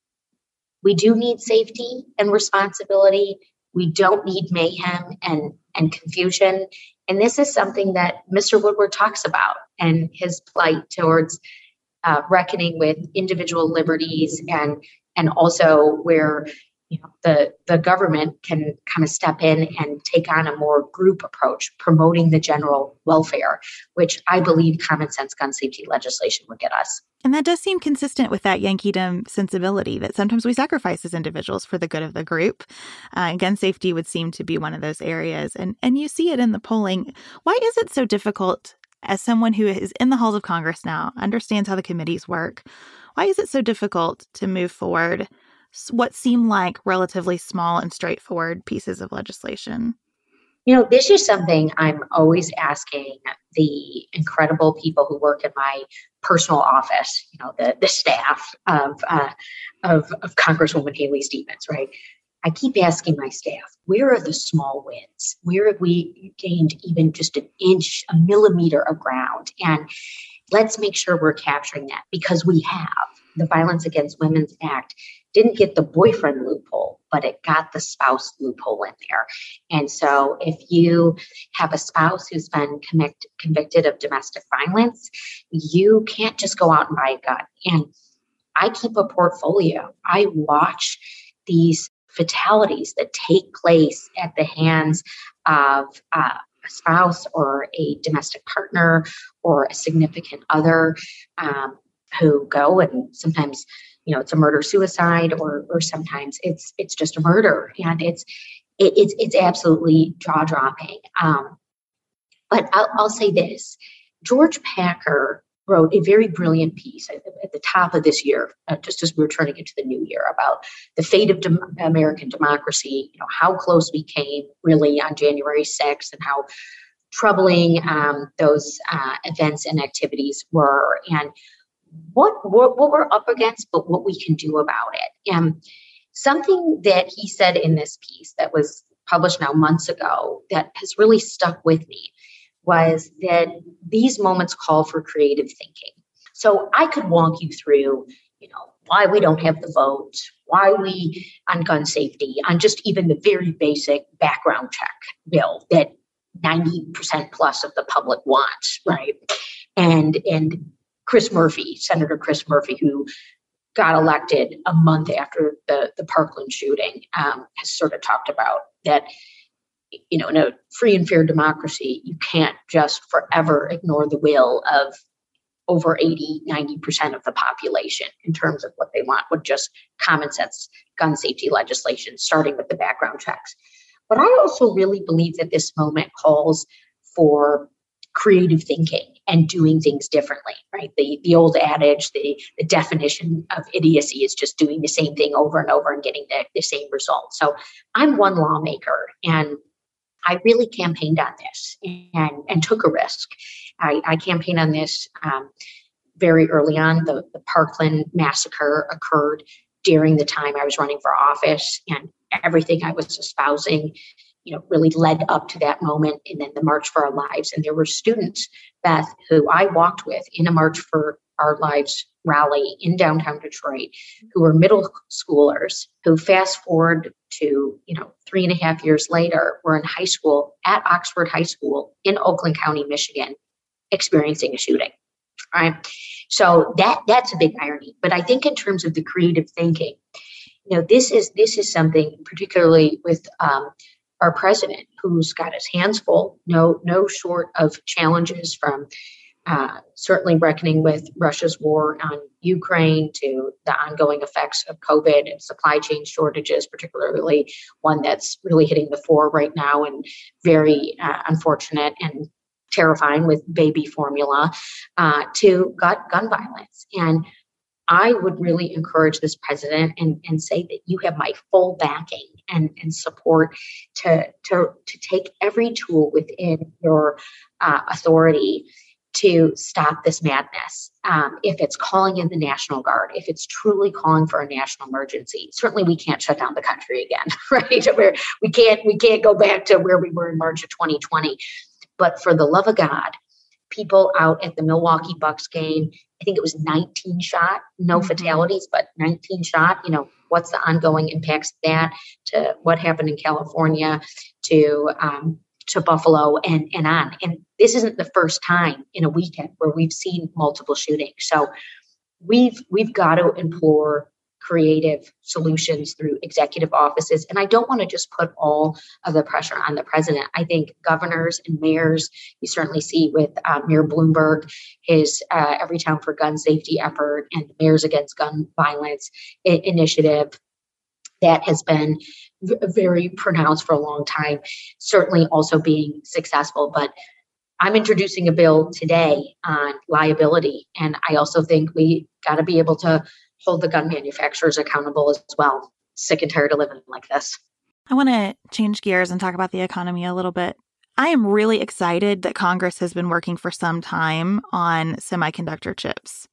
we do need safety and responsibility. We don't need mayhem and, and confusion. And this is something that Mister Woodward talks about and his plight towards uh, reckoning with individual liberties and and also where you know the, the government can kind of step in and take on a more group approach, promoting the general welfare, which I believe common sense gun safety legislation would get us. And that does seem consistent with that Yankeedom sensibility that sometimes we sacrifice as individuals for the good of the group. Uh, gun safety would seem to be one of those areas. And, and you see it in the polling. Why is it so difficult, as someone who is in the halls of Congress now, understands how the committees work, why is it so difficult to move forward what seem like relatively small and straightforward pieces of legislation? You know, this is something I'm always asking the incredible people who work in my personal office, you know, the, the staff of, uh, of, of Congresswoman Haley Stevens, right? I keep asking my staff, where are the small wins? Where have we gained even just an inch, a millimeter of ground? And let's make sure we're capturing that, because we have. The Violence Against Women's Act didn't get the boyfriend loophole, but it got the spouse loophole in there. And so if you have a spouse who's been convict, convicted of domestic violence, you can't just go out and buy a gun. And I keep a portfolio. I watch these fatalities that take place at the hands of uh, a spouse or a domestic partner or a significant other um, who go and sometimes, you know, it's a murder suicide or or sometimes it's it's just a murder, and it's it, it's it's absolutely jaw dropping. Um, but I'll, I'll say this: George Packer wrote a very brilliant piece at, at the top of this year, uh, just as we were turning into the new year, about the fate of dem- American democracy. You know, how close we came really on January sixth, and how troubling um, those uh, events and activities were, and what, what what we're up against, but what we can do about it. And something that he said in this piece that was published now months ago that has really stuck with me was that these moments call for creative thinking. So I could walk you through, you know, why we don't have the vote, why we on gun safety, on just even the very basic background check bill that ninety percent plus of the public wants, right? And and Chris Murphy, Senator Chris Murphy, who got elected a month after the, the Parkland shooting, um, has sort of talked about that, you know, in a free and fair democracy, you can't just forever ignore the will of over eighty, ninety percent of the population in terms of what they want with just common sense gun safety legislation, starting with the background checks. But I also really believe that this moment calls for creative thinking and doing things differently, right? The the old adage, the, the definition of idiocy is just doing the same thing over and over and getting the, the same result. So I'm one lawmaker, and I really campaigned on this and, and took a risk. I, I campaigned on this um, very early on. The, the Parkland massacre occurred during the time I was running for office, and everything I was espousing, you know, really led up to that moment, and then the March for Our Lives. And there were students, Beth, who I walked with in a March for Our Lives rally in downtown Detroit, who were middle schoolers, who fast forward to, you know, three and a half years later, were in high school at Oxford High School in Oakland County, Michigan, experiencing a shooting. All right. So that that's a big irony. But I think in terms of the creative thinking, you know, this is this is something particularly with um, our president, who's got his hands full, no, no short of challenges, from uh, certainly reckoning with Russia's war on Ukraine to the ongoing effects of COVID and supply chain shortages, particularly one that's really hitting the fore right now and very uh, unfortunate and terrifying with baby formula, uh, to gun, gun violence. And I would really encourage this president and, and say that you have my full backing and, and support to, to, to take every tool within your uh, authority to stop this madness. Um, if it's calling in the National Guard, if it's truly calling for a national emergency, certainly we can't shut down the country again, right? Where we can't we can't go back to where we were in March of twenty twenty. But for the love of God, people out at the Milwaukee Bucks game, I think it was nineteen shot, no mm-hmm. fatalities, but nineteen shot. You know, what's the ongoing impacts of that to what happened in California to um, to Buffalo and, and on. And this isn't the first time in a weekend where we've seen multiple shootings. So we've we've got to implore creative solutions through executive offices. And I don't want to just put all of the pressure on the president. I think governors and mayors, you certainly see with uh, Mayor Bloomberg, his uh, Everytown for Gun Safety effort and the Mayors Against Gun Violence I- initiative that has been v- very pronounced for a long time, certainly also being successful. But I'm introducing a bill today on liability. And I also think we got to be able to hold the gun manufacturers accountable as well. Sick and tired of living like this. I want to change gears and talk about the economy a little bit. I am really excited that Congress has been working for some time on semiconductor chips.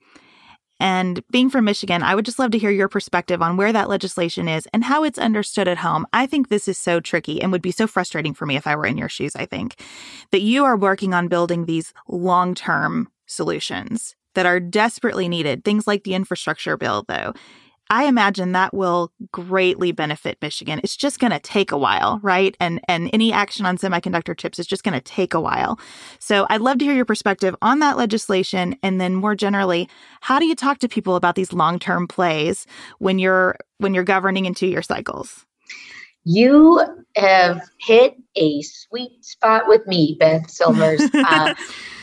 And being from Michigan, I would just love to hear your perspective on where that legislation is and how it's understood at home. I think this is so tricky and would be so frustrating for me if I were in your shoes, I think, that you are working on building these long-term solutions that are desperately needed. Things like the infrastructure bill, though. I imagine that will greatly benefit Michigan. It's just going to take a while, right? And and any action on semiconductor chips is just going to take a while. So I'd love to hear your perspective on that legislation. And then more generally, how do you talk to people about these long-term plays when you're when you're governing in two-year cycles? You have hit a sweet spot with me, Beth Silvers. uh,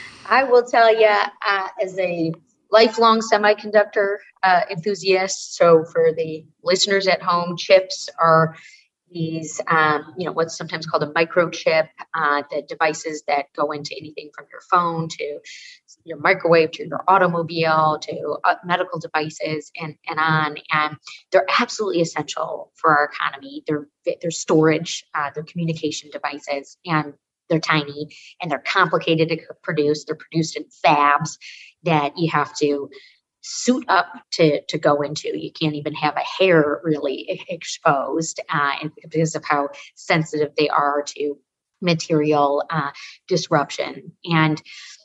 I will tell you, uh, as a lifelong semiconductor uh, enthusiast, so for the listeners at home, chips are these, um, you know, what's sometimes called a microchip, uh, the devices that go into anything from your phone to your microwave to your automobile to uh, medical devices and, and on. And they're absolutely essential for our economy. They're, they're storage, uh, they're communication devices, and they're tiny and they're complicated to produce. They're produced in fabs that you have to suit up to, to go into. You can't even have a hair really exposed uh, because of how sensitive they are to material uh, disruption. And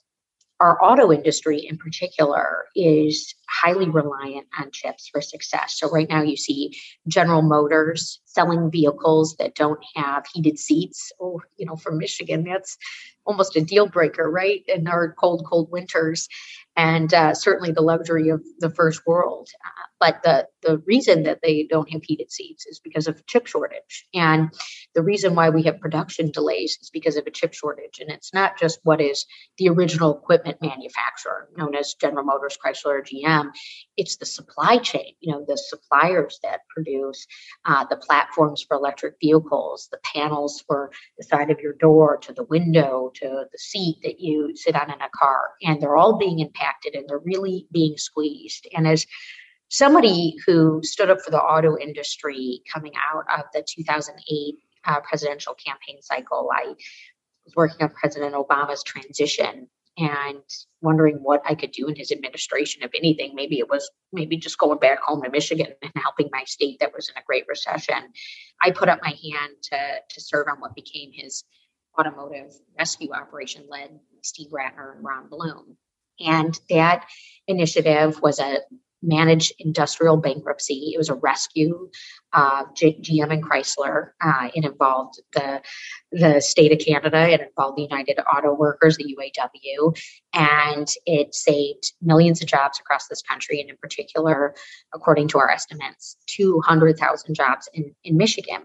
our auto industry in particular is highly reliant on chips for success. So right now you see General Motors selling vehicles that don't have heated seats. Oh, you know, for Michigan, that's almost a deal breaker, right? In our cold, cold winters. And uh, certainly the luxury of the first world. Uh, but the, the reason that they don't have heated seats is because of chip shortage. And the reason why we have production delays is because of a chip shortage. And it's not just what is the original equipment manufacturer, known as General Motors, Chrysler, or G M. It's the supply chain, you know, the suppliers that produce uh, the platforms for electric vehicles, the panels for the side of your door, to the window, to the seat that you sit on in a car. And they're all being impacted and they're really being squeezed. And as somebody who stood up for the auto industry coming out of the two thousand eight uh, presidential campaign cycle, I was working on President Obama's transition and wondering what I could do in his administration. If anything, maybe it was maybe just going back home to Michigan and helping my state that was in a great recession. I put up my hand to, to serve on what became his automotive rescue operation led by Steve Ratner and Ron Bloom. And that initiative was a managed industrial bankruptcy. It was a rescue of G- GM and Chrysler. Uh, it involved the, the state of Canada. It involved the United Auto Workers, the U A W, and it saved millions of jobs across this country. And in particular, according to our estimates, two hundred thousand jobs in, in Michigan.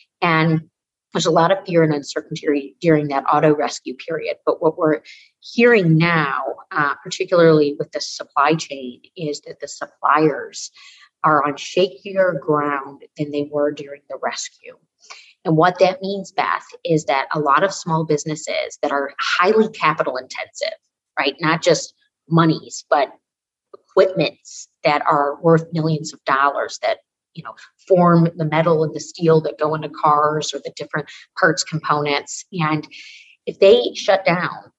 And there's a lot of fear and uncertainty during that auto rescue period. But what we're hearing now, uh, particularly with the supply chain, is that the suppliers are on shakier ground than they were during the rescue. And what that means, Beth, is that a lot of small businesses that are highly capital intensive, right? Not just monies, but equipments that are worth millions of dollars that you know, form the metal and the steel that go into cars or the different parts components. And if they shut down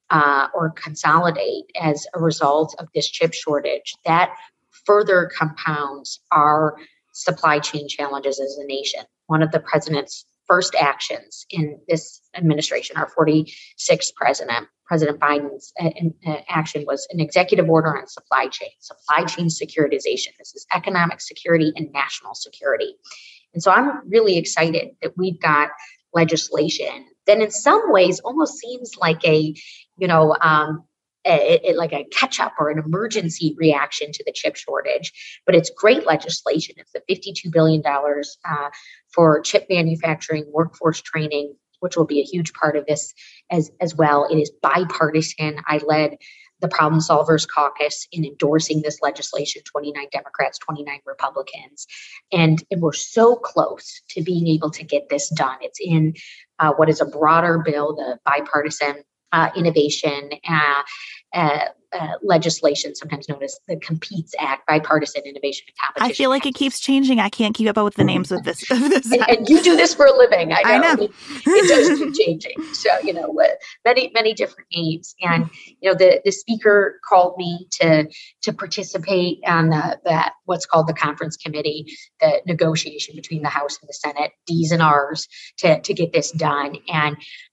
uh, or consolidate as a result of this chip shortage, that further compounds our supply chain challenges as a nation. One of the president's first actions in this administration, our forty-sixth president, President Biden's uh, uh, action was an executive order on supply chain, supply chain securitization. This is economic security and national security. And so I'm really excited that we've got legislation that in some ways almost seems like a, you know, um, a, a, like a catch-up or an emergency reaction to the chip shortage. But it's great legislation. It's the fifty-two billion dollars uh, for chip manufacturing, workforce training, which will be a huge part of this as, as well. It is bipartisan. I led the Problem Solvers Caucus in endorsing this legislation, twenty-nine Democrats, twenty-nine Republicans. And, and we're so close to being able to get this done. It's in uh, what is a broader bill, the bipartisan uh, innovation uh, uh, uh, legislation, sometimes known as the COMPETES Act, Bipartisan Innovation and Competition. I feel like Act. It keeps changing. I can't keep up with the names of this. Of this and, and you do this for a living. I know. I know. It, it does keep changing. So, you know, uh, many, many different names. And, you know, the, the speaker called me to to participate on the, that what's called the conference committee, the negotiation between the House and the Senate, D's and R's, to, to get this done. And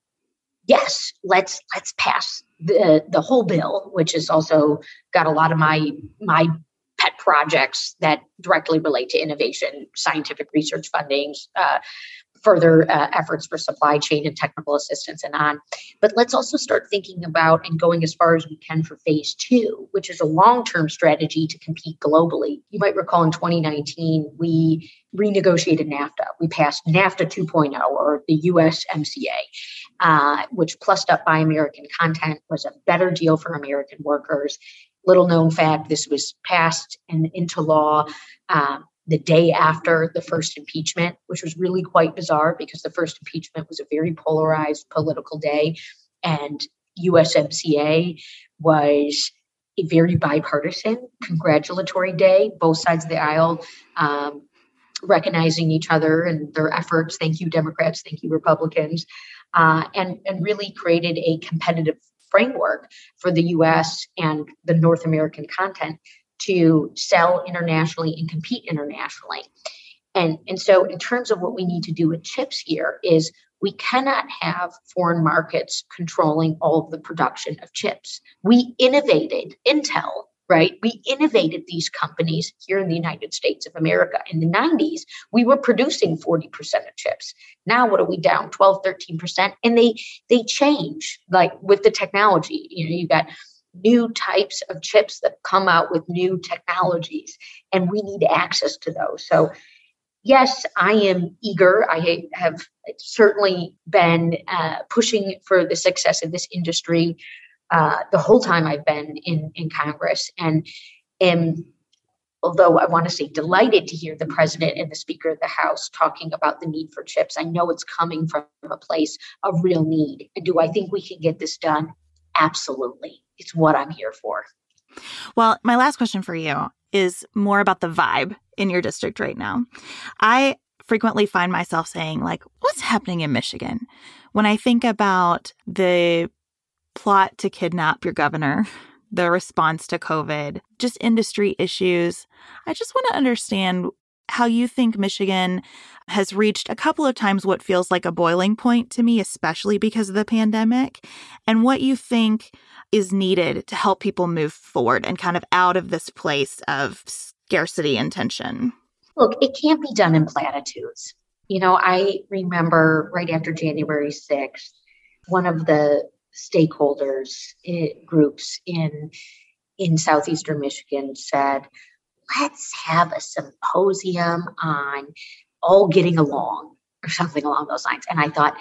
yes, let's let's pass the the whole bill, which has also got a lot of my my pet projects that directly relate to innovation, scientific research funding, uh, further uh, efforts for supply chain and technical assistance and on. But let's also start thinking about and going as far as we can for phase two, which is a long-term strategy to compete globally. You might recall in twenty nineteen, we renegotiated NAFTA. We passed NAFTA two point oh, or the U S M C A, uh, which plussed up Buy American content, was a better deal for American workers. Little known fact, this was passed and into law um, the day after the first impeachment, which was really quite bizarre because the first impeachment was a very polarized political day, and U S M C A was a very bipartisan congratulatory day, both sides of the aisle um, recognizing each other and their efforts. Thank you, Democrats. Thank you, Republicans. Uh, and, and really created a competitive framework for the U S and the North American content to sell internationally and compete internationally. And, and so in terms of what we need to do with chips here is we cannot have foreign markets controlling all of the production of chips. We innovated Intel, right? We innovated these companies here in the United States of America. In the nineties, we were producing forty percent of chips. Now, what are we down? twelve, thirteen percent. And they, they change like with the technology. You know, you've got new types of chips that come out with new technologies, and we need access to those. So yes, I am eager. I have certainly been uh, pushing for the success of this industry uh, the whole time I've been in, in Congress. And am, although I want to say delighted to hear the president and the Speaker of the House talking about the need for chips, I know it's coming from a place of real need. And do I think we can get this done? Absolutely. It's what I'm here for. Well, my last question for you is more about the vibe in your district right now. I frequently find myself saying, like, what's happening in Michigan? When I think about the plot to kidnap your governor, the response to COVID, just industry issues, I just want to understand how you think Michigan has reached a couple of times what feels like a boiling point to me, especially because of the pandemic, and what you think is needed to help people move forward and kind of out of this place of scarcity and tension. Look, it can't be done in platitudes. You know, I remember right after January sixth, one of the stakeholders uh, groups in in southeastern Michigan said, let's have a symposium on all getting along or something along those lines. And I thought,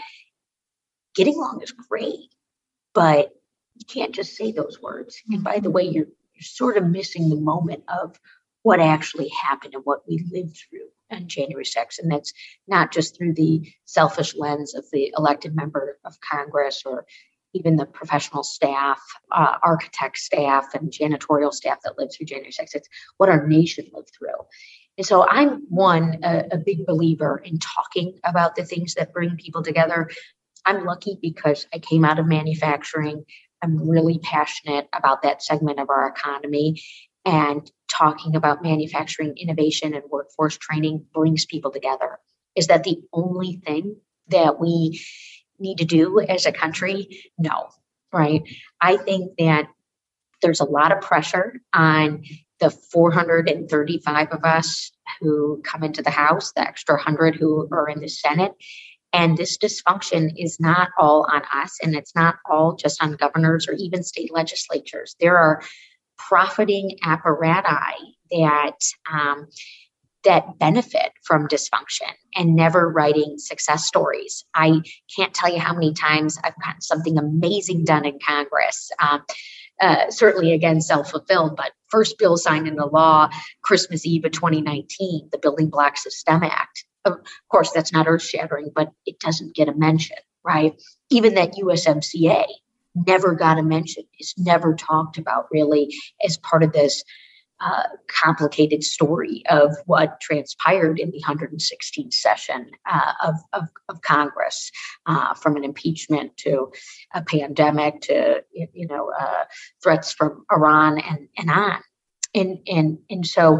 getting along is great, but you can't just say those words. And by the way, you're, you're sort of missing the moment of what actually happened and what we lived through on January sixth. And that's not just through the selfish lens of the elected member of Congress or even the professional staff, uh, architect staff, and janitorial staff that lived through January sixth. It's what our nation lived through. And so I'm, one, a, a big believer in talking about the things that bring people together. I'm lucky because I came out of manufacturing. I'm really passionate about that segment of our economy, and talking about manufacturing innovation and workforce training brings people together. Is that the only thing that we need to do as a country? No, right? I think that there's a lot of pressure on the four hundred thirty-five of us who come into the House, the extra one hundred who are in the Senate. And this dysfunction is not all on us, and it's not all just on governors or even state legislatures. There are profiting apparati that um, that benefit from dysfunction and never writing success stories. I can't tell you how many times I've gotten something amazing done in Congress. Um, uh, certainly, again, self-fulfilled, but first bill signed into law Christmas Eve of twenty nineteen, the Building Blocks of STEM Act. Of course, that's not earth-shattering, but it doesn't get a mention, right? Even that U S M C A never got a mention. It's never talked about really as part of this uh, complicated story of what transpired in the one hundred sixteenth session uh, of, of, of Congress, uh, from an impeachment to a pandemic to, you know, uh, threats from Iran and, and on. And, and, and so,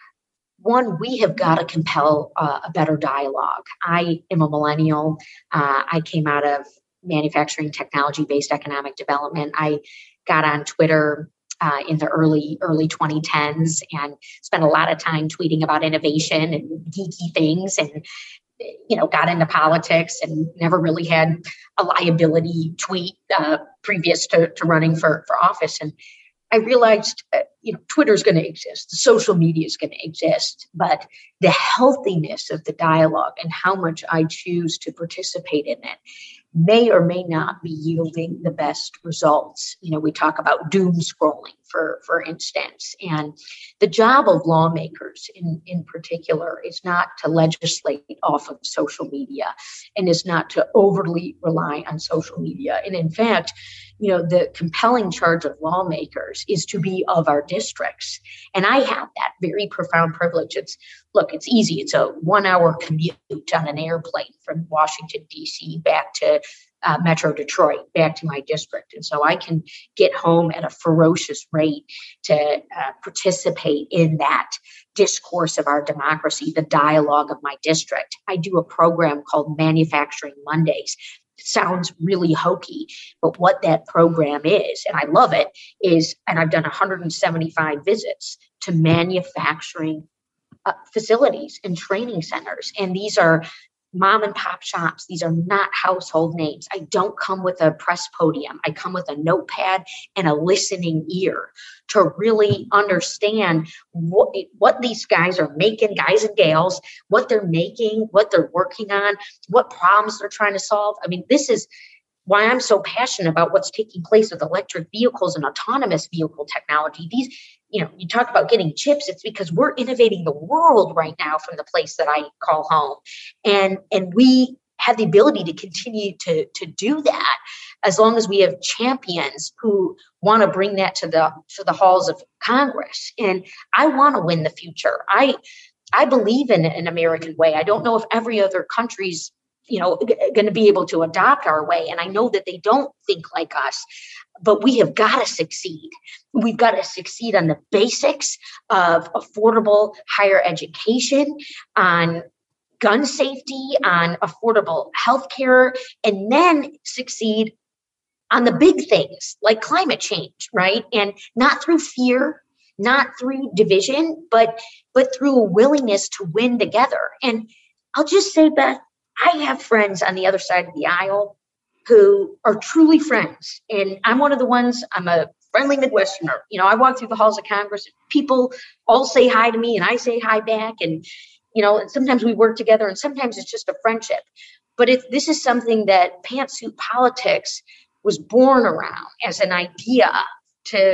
one, we have got to compel uh, a better dialogue. I am a millennial. Uh, I came out of manufacturing technology-based economic development. I got on Twitter uh, in the early early twenty tens and spent a lot of time tweeting about innovation and geeky things, and you know, got into politics and never really had a liability tweet uh, previous to, to running for, for office. And I realized, uh, you know, Twitter is going to exist, the social media is going to exist, but the healthiness of the dialogue and how much I choose to participate in it may or may not be yielding the best results. You know, we talk about doom scrolling, for, for instance, and the job of lawmakers in, in particular is not to legislate off of social media, and is not to overly rely on social media. And in fact, you know, the compelling charge of lawmakers is to be of our districts. And I have that very profound privilege. It's, look, it's easy. It's a one hour commute on an airplane from Washington, D C back to uh, Metro Detroit, back to my district. And so I can get home at a ferocious rate to uh, participate in that discourse of our democracy, the dialogue of my district. I do a program called Manufacturing Mondays. Sounds really hokey, but what that program is, and I love it, is, and I've done one hundred seventy-five visits to manufacturing uh, facilities and training centers. And these are mom and pop shops. These are not household names. I don't come with a press podium. I come with a notepad and a listening ear to really understand what, what these guys are making, guys and gals, what they're making, what they're working on, what problems they're trying to solve. I mean, this is why I'm so passionate about what's taking place with electric vehicles and autonomous vehicle technology. These, you know, you talk about getting chips, it's because we're innovating the world right now from the place that I call home. And, and we have the ability to continue to, to do that as long as we have champions who want to bring that to the, to the halls of Congress. And I want to win the future. I, I believe in an American way. I don't know if every other country's you know, g- going to be able to adopt our way. And I know that they don't think like us, but we have got to succeed. We've got to succeed on the basics of affordable higher education, on gun safety, on affordable healthcare, and then succeed on the big things like climate change, right? And not through fear, not through division, but, but through a willingness to win together. And I'll just say, Beth, I have friends on the other side of the aisle who are truly friends. And I'm one of the ones, I'm a friendly Midwesterner. You know, I walk through the halls of Congress, people all say hi to me and I say hi back. And, you know, and sometimes we work together and sometimes it's just a friendship. But if this is something that Pantsuit Politics was born around as an idea to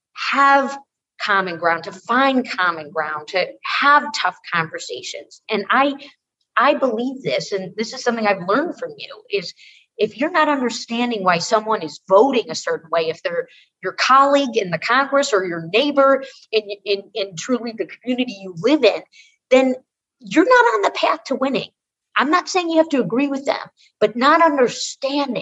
have common ground, to find common ground, to have tough conversations. And I I believe this, and this is something I've learned from you, is if you're not understanding why someone is voting a certain way, if they're your colleague in the Congress or your neighbor in, in, in truly the community you live in, then you're not on the path to winning. I'm not saying you have to agree with them, but not understanding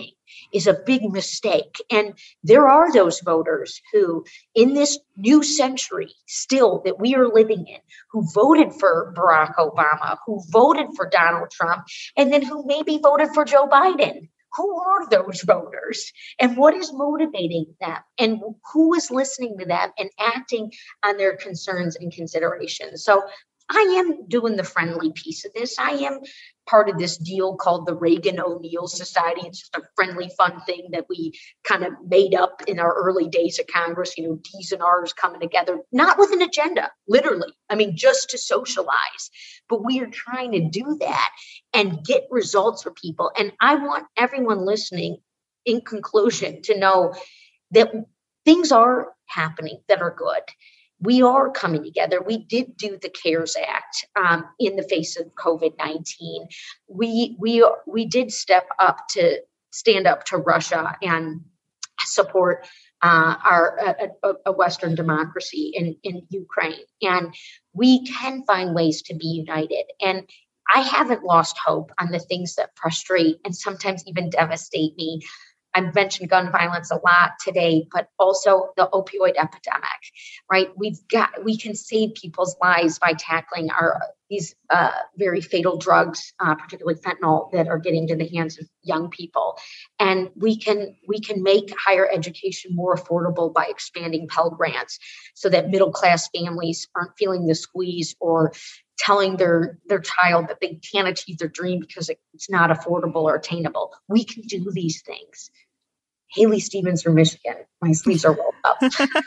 is a big mistake. And there are those voters who, in this new century still that we are living in, who voted for Barack Obama, who voted for Donald Trump, and then who maybe voted for Joe Biden. Who are those voters and what is motivating them and who is listening to them and acting on their concerns and considerations? So I am doing the friendly piece of this. I am part of this deal called the Reagan-O'Neill Society. It's just a friendly, fun thing that we kind of made up in our early days of Congress, you know, D's and R's coming together, not with an agenda, literally. I mean, just to socialize. But we are trying to do that and get results for people. And I want everyone listening, in conclusion, to know that things are happening that are good. We are coming together. We did do the CARES Act um, in the face of COVID nineteen. We we we did step up to stand up to Russia and support uh, our a, a Western democracy in, in Ukraine. And we can find ways to be united. And I haven't lost hope on the things that frustrate and sometimes even devastate me. I've mentioned gun violence a lot today, but also the opioid epidemic, right? We've got, we can save people's lives by tackling our, these uh, very fatal drugs, uh, particularly fentanyl, that are getting to the hands of young people. And we can, we can make higher education more affordable by expanding Pell Grants so that middle-class families aren't feeling the squeeze or telling their, their child that they can't achieve their dream because it's not affordable or attainable. We can do these things. Haley Stevens from Michigan. My sleeves are rolled up.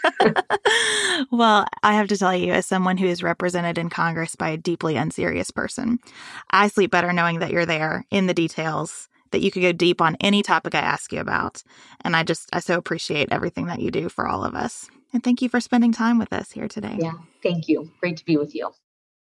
Well, I have to tell you, as someone who is represented in Congress by a deeply unserious person, I sleep better knowing that you're there in the details, that you could go deep on any topic I ask you about. And I just, I so appreciate everything that you do for all of us. And thank you for spending time with us here today. Yeah, thank you. Great to be with you.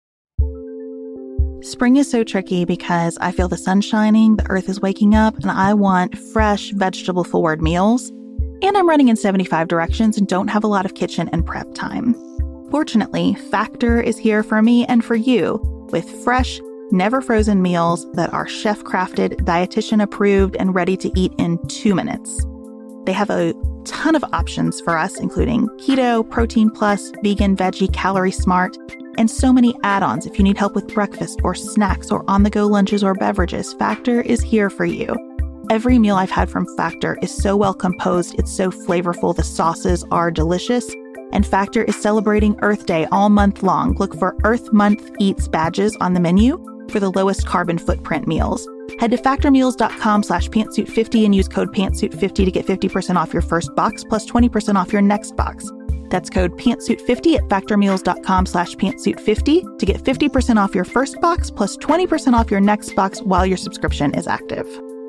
Spring is so tricky because I feel the sun shining, the earth is waking up, and I want fresh, vegetable-forward meals. And I'm running in seventy-five directions and don't have a lot of kitchen and prep time. Fortunately, Factor is here for me and for you with fresh, never-frozen meals that are chef-crafted, dietitian-approved, and ready to eat in two minutes. They have a ton of options for us, including keto, protein plus, vegan, veggie, calorie smart, and so many add-ons if you need help with breakfast or snacks or on-the-go lunches or beverages. Factor is here for you. Every meal I've had from Factor is so well composed, it's so flavorful, the sauces are delicious, and Factor is celebrating Earth Day all month long. Look for Earth Month Eats badges on the menu for the lowest carbon footprint meals. Head to factormeals.com slash pantsuit50 and use code pantsuit fifty to get fifty percent off your first box plus twenty percent off your next box. That's code pantsuit fifty at factormeals.com slash pantsuit50 to get fifty percent off your first box plus twenty percent off your next box while your subscription is active.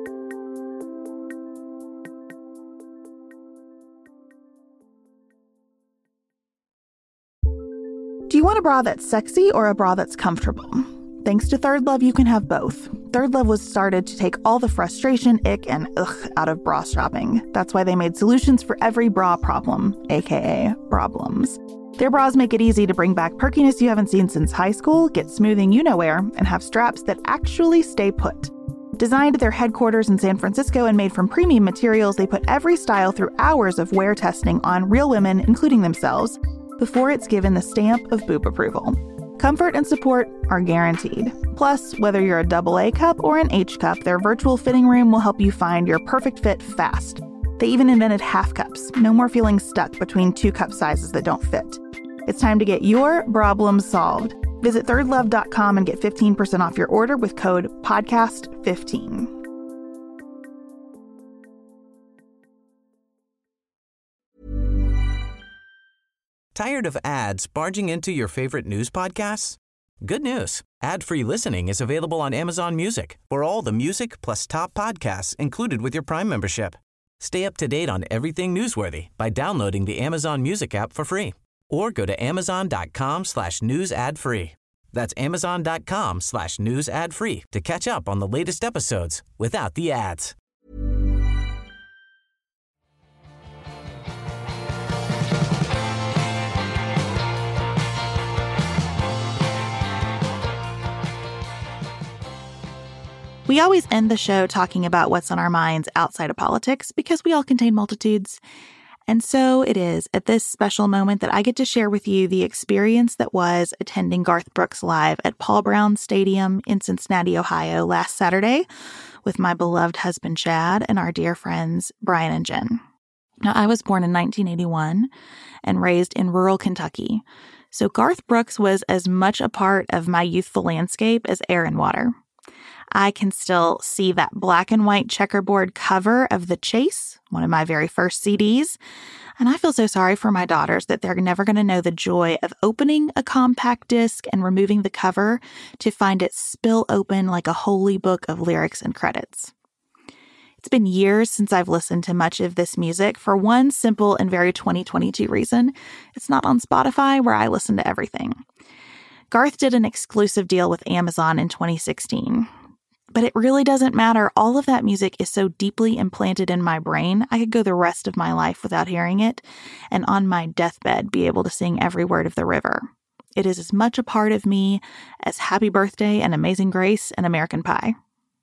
Do you want a bra that's sexy or a bra that's comfortable? Thanks to Third Love, you can have both. Third Love was started to take all the frustration, ick, and ugh out of bra shopping. That's why they made solutions for every bra problem, aka problems. Their bras make it easy to bring back perkiness you haven't seen since high school, get smoothing you-know-where, and have straps that actually stay put. Designed at their headquarters in San Francisco and made from premium materials, they put every style through hours of wear testing on real women, including themselves, before it's given the stamp of boob approval. Comfort and support are guaranteed. Plus, whether you're a double A cup or an H cup, their virtual fitting room will help you find your perfect fit fast. They even invented half cups. No more feeling stuck between two cup sizes that don't fit. It's time to get your problems solved. Visit third love dot com and get fifteen percent off your order with code podcast fifteen. Tired of ads barging into your favorite news podcasts? Good news. Ad-free listening is available on Amazon Music for all the music plus top podcasts included with your Prime membership. Stay up to date on everything newsworthy by downloading the Amazon Music app for free or go to amazon.com slash news ad free. That's amazon.com slash news ad free to catch up on the latest episodes without the ads. We always end the show talking about what's on our minds outside of politics because we all contain multitudes. And so it is at this special moment that I get to share with you the experience that was attending Garth Brooks live at Paul Brown Stadium in Cincinnati, Ohio last Saturday with my beloved husband, Chad, and our dear friends, Brian and Jen. Now, I was born in nineteen eighty-one and raised in rural Kentucky. So Garth Brooks was as much a part of my youthful landscape as air and water. I can still see that black and white checkerboard cover of The Chase, one of my very first C Ds, and I feel so sorry for my daughters that they're never going to know the joy of opening a compact disc and removing the cover to find it spill open like a holy book of lyrics and credits. It's been years since I've listened to much of this music for one simple and very twenty twenty-two reason. It's not on Spotify, where I listen to everything. Garth did an exclusive deal with Amazon in twenty sixteen. But it really doesn't matter. All of that music is so deeply implanted in my brain, I could go the rest of my life without hearing it, and on my deathbed be able to sing every word of The River. It is as much a part of me as Happy Birthday and Amazing Grace and American Pie.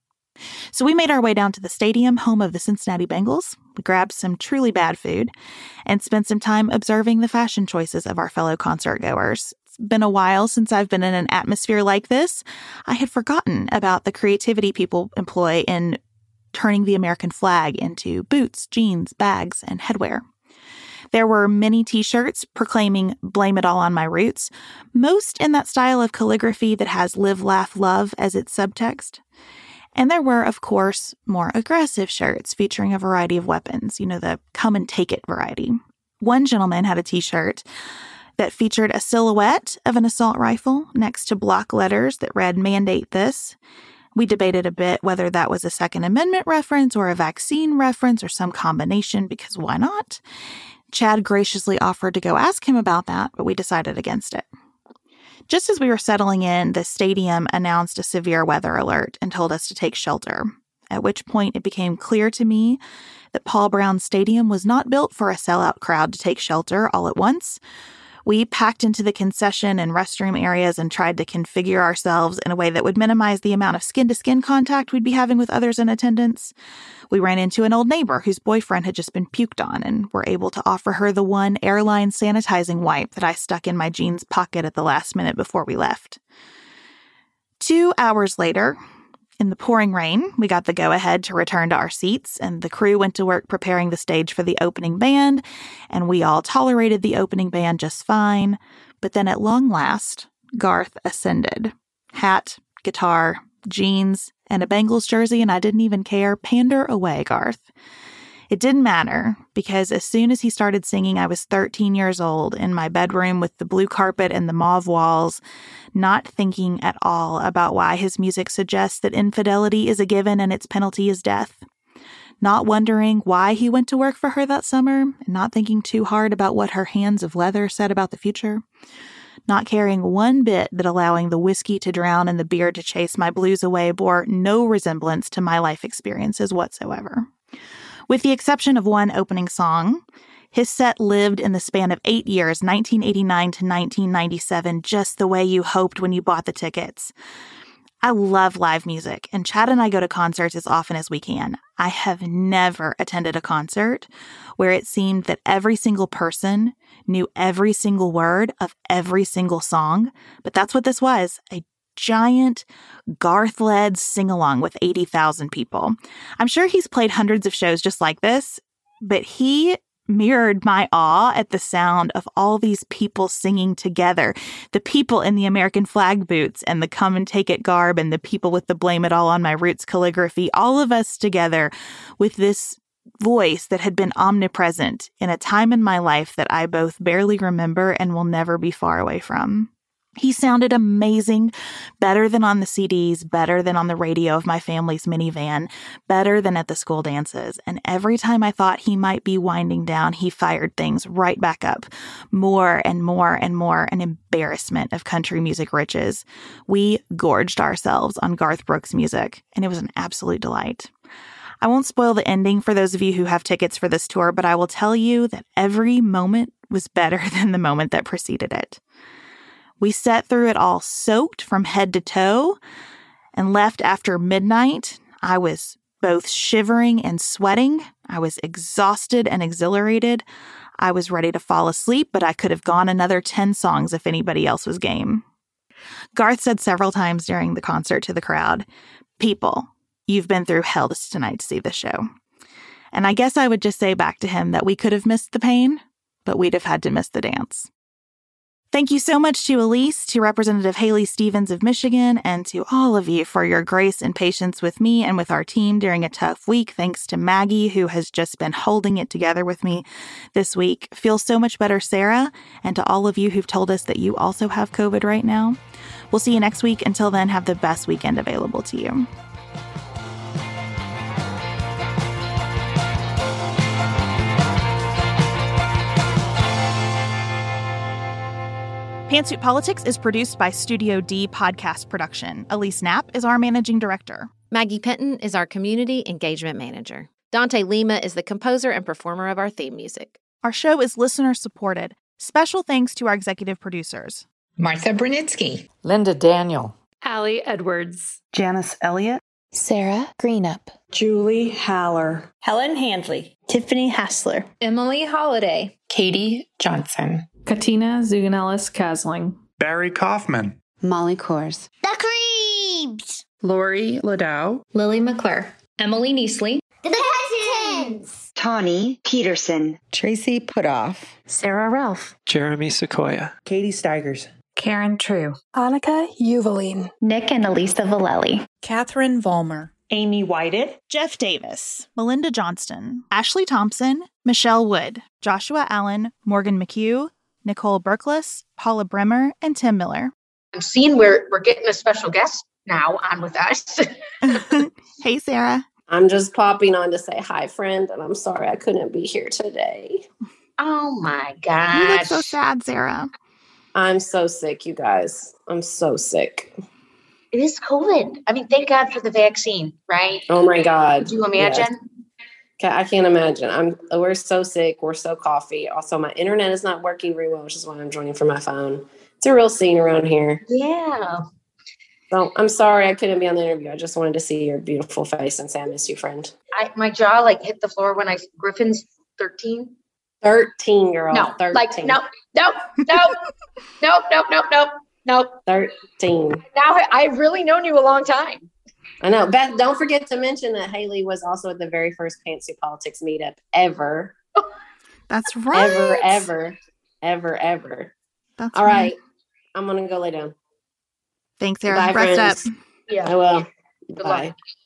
So we made our way down to the stadium, home of the Cincinnati Bengals. We grabbed some truly bad food and spent some time observing the fashion choices of our fellow concert goers. It's been a while since I've been in an atmosphere like this. I had forgotten about the creativity people employ in turning the American flag into boots, jeans, bags, and headwear. There were many t-shirts proclaiming "Blame It All on My Roots," most in that style of calligraphy that has "Live, Laugh, Love" as its subtext. And there were, of course, more aggressive shirts featuring a variety of weapons, you know, the come and take it variety. One gentleman had a t-shirt that featured a silhouette of an assault rifle next to block letters that read "Mandate This." We debated a bit whether that was a Second Amendment reference or a vaccine reference or some combination, because why not? Chad graciously offered to go ask him about that, but we decided against it. Just as we were settling in, the stadium announced a severe weather alert and told us to take shelter, at which point it became clear to me that Paul Brown Stadium was not built for a sellout crowd to take shelter all at once. We packed into the concession and restroom areas and tried to configure ourselves in a way that would minimize the amount of skin-to-skin contact we'd be having with others in attendance. We ran into an old neighbor whose boyfriend had just been puked on and were able to offer her the one airline sanitizing wipe that I stuck in my jeans pocket at the last minute before we left. Two hours later, in the pouring rain, we got the go-ahead to return to our seats, and the crew went to work preparing the stage for the opening band, and we all tolerated the opening band just fine. But then at long last, Garth ascended. Hat, guitar, jeans, and a Bengals jersey, and I didn't even care. Pander away, Garth. It didn't matter, because as soon as he started singing, I was thirteen years old in my bedroom with the blue carpet and the mauve walls, not thinking at all about why his music suggests that infidelity is a given and its penalty is death. Not wondering why he went to work for her that summer, and not thinking too hard about what her hands of leather said about the future. Not caring one bit that allowing the whiskey to drown and the beer to chase my blues away bore no resemblance to my life experiences whatsoever. With the exception of one opening song, his set lived in the span of eight years, nineteen eighty-nine to nineteen ninety-seven, just the way you hoped when you bought the tickets. I love live music, and Chad and I go to concerts as often as we can. I have never attended a concert where it seemed that every single person knew every single word of every single song, but that's what this was, a giant Garth-led sing-along with eighty thousand people. I'm sure he's played hundreds of shows just like this, but he mirrored my awe at the sound of all these people singing together. The people in the American flag boots and the come and take it garb and the people with the blame it all on my roots calligraphy, all of us together with this voice that had been omnipresent in a time in my life that I both barely remember and will never be far away from. He sounded amazing, better than on the C Ds, better than on the radio of my family's minivan, better than at the school dances. And every time I thought he might be winding down, he fired things right back up. More and more and more, an embarrassment of country music riches. We gorged ourselves on Garth Brooks music, and it was an absolute delight. I won't spoil the ending for those of you who have tickets for this tour, but I will tell you that every moment was better than the moment that preceded it. We sat through it all soaked from head to toe, and left after midnight. I was both shivering and sweating. I was exhausted and exhilarated. I was ready to fall asleep, but I could have gone another ten songs if anybody else was game. Garth said several times during the concert to the crowd, "People, you've been through hell tonight to see this show." And I guess I would just say back to him that we could have missed the pain, but we'd have had to miss the dance. Thank you so much to Elise, to Representative Haley Stevens of Michigan, and to all of you for your grace and patience with me and with our team during a tough week. Thanks to Maggie, who has just been holding it together with me this week. Feel so much better, Sarah, and to all of you who've told us that you also have COVID right now. We'll see you next week. Until then, have the best weekend available to you. Pantsuit Politics is produced by Studio D Podcast Production. Elise Knapp is our managing director. Maggie Penton is our community engagement manager. Dante Lima is the composer and performer of our theme music. Our show is listener-supported. Special thanks to our executive producers. Martha Brunitsky. Linda Daniel. Allie Edwards. Janice Elliott. Sarah Greenup. Julie Haller. Helen Handley. Tiffany Hassler. Emily Holiday. Katie Johnson. Katina Zuganellis-Kasling. Barry Kaufman. Molly Kors. The Creeps. Lori Ladow. Lily McClure. Emily Neasley. The Cousins. Tawny Peterson. Tracy Putoff. Sarah Ralph. Jeremy Sequoia. Katie Steigers. Karen True. Annika Uvaline. Nick and Elisa Valelli. Catherine Vollmer. Amy Whited. Jeff Davis. Melinda Johnston. Ashley Thompson. Michelle Wood. Joshua Allen. Morgan McHugh. Nicole Berkless. Paula Bremer. And Tim Miller. I'm seeing we're, we're getting a special guest now on with us. Hey, Sarah. I'm just popping on to say hi, friend, and I'm sorry I couldn't be here today. Oh, my gosh. You look so sad, Sarah. I'm so sick, you guys. I'm so sick. It is COVID. I mean, thank God for the vaccine, right? Oh, my God. Could you imagine? Yes. I can't imagine. I'm. We're so sick. We're so coffee. Also, my internet is not working very well, which is why I'm joining from my phone. It's a real scene around here. Yeah. So I'm sorry I couldn't be on the interview. I just wanted to see your beautiful face and say I miss you, friend. I, my jaw like hit the floor when I Griffin's thirteen. thirteen, girl. No, thirteen. like no, no, no, no, no, no, no, no. thirteen. Now I've really known you a long time. I know. Beth, don't forget to mention that Haley was also at the very first Pantsuit Politics meetup ever. That's right. Ever, ever, ever, ever. That's all right. right. I'm going to go lay down. Thanks, Sarah. Bye, Rest friends. up. Yeah. I will. Good Bye. luck.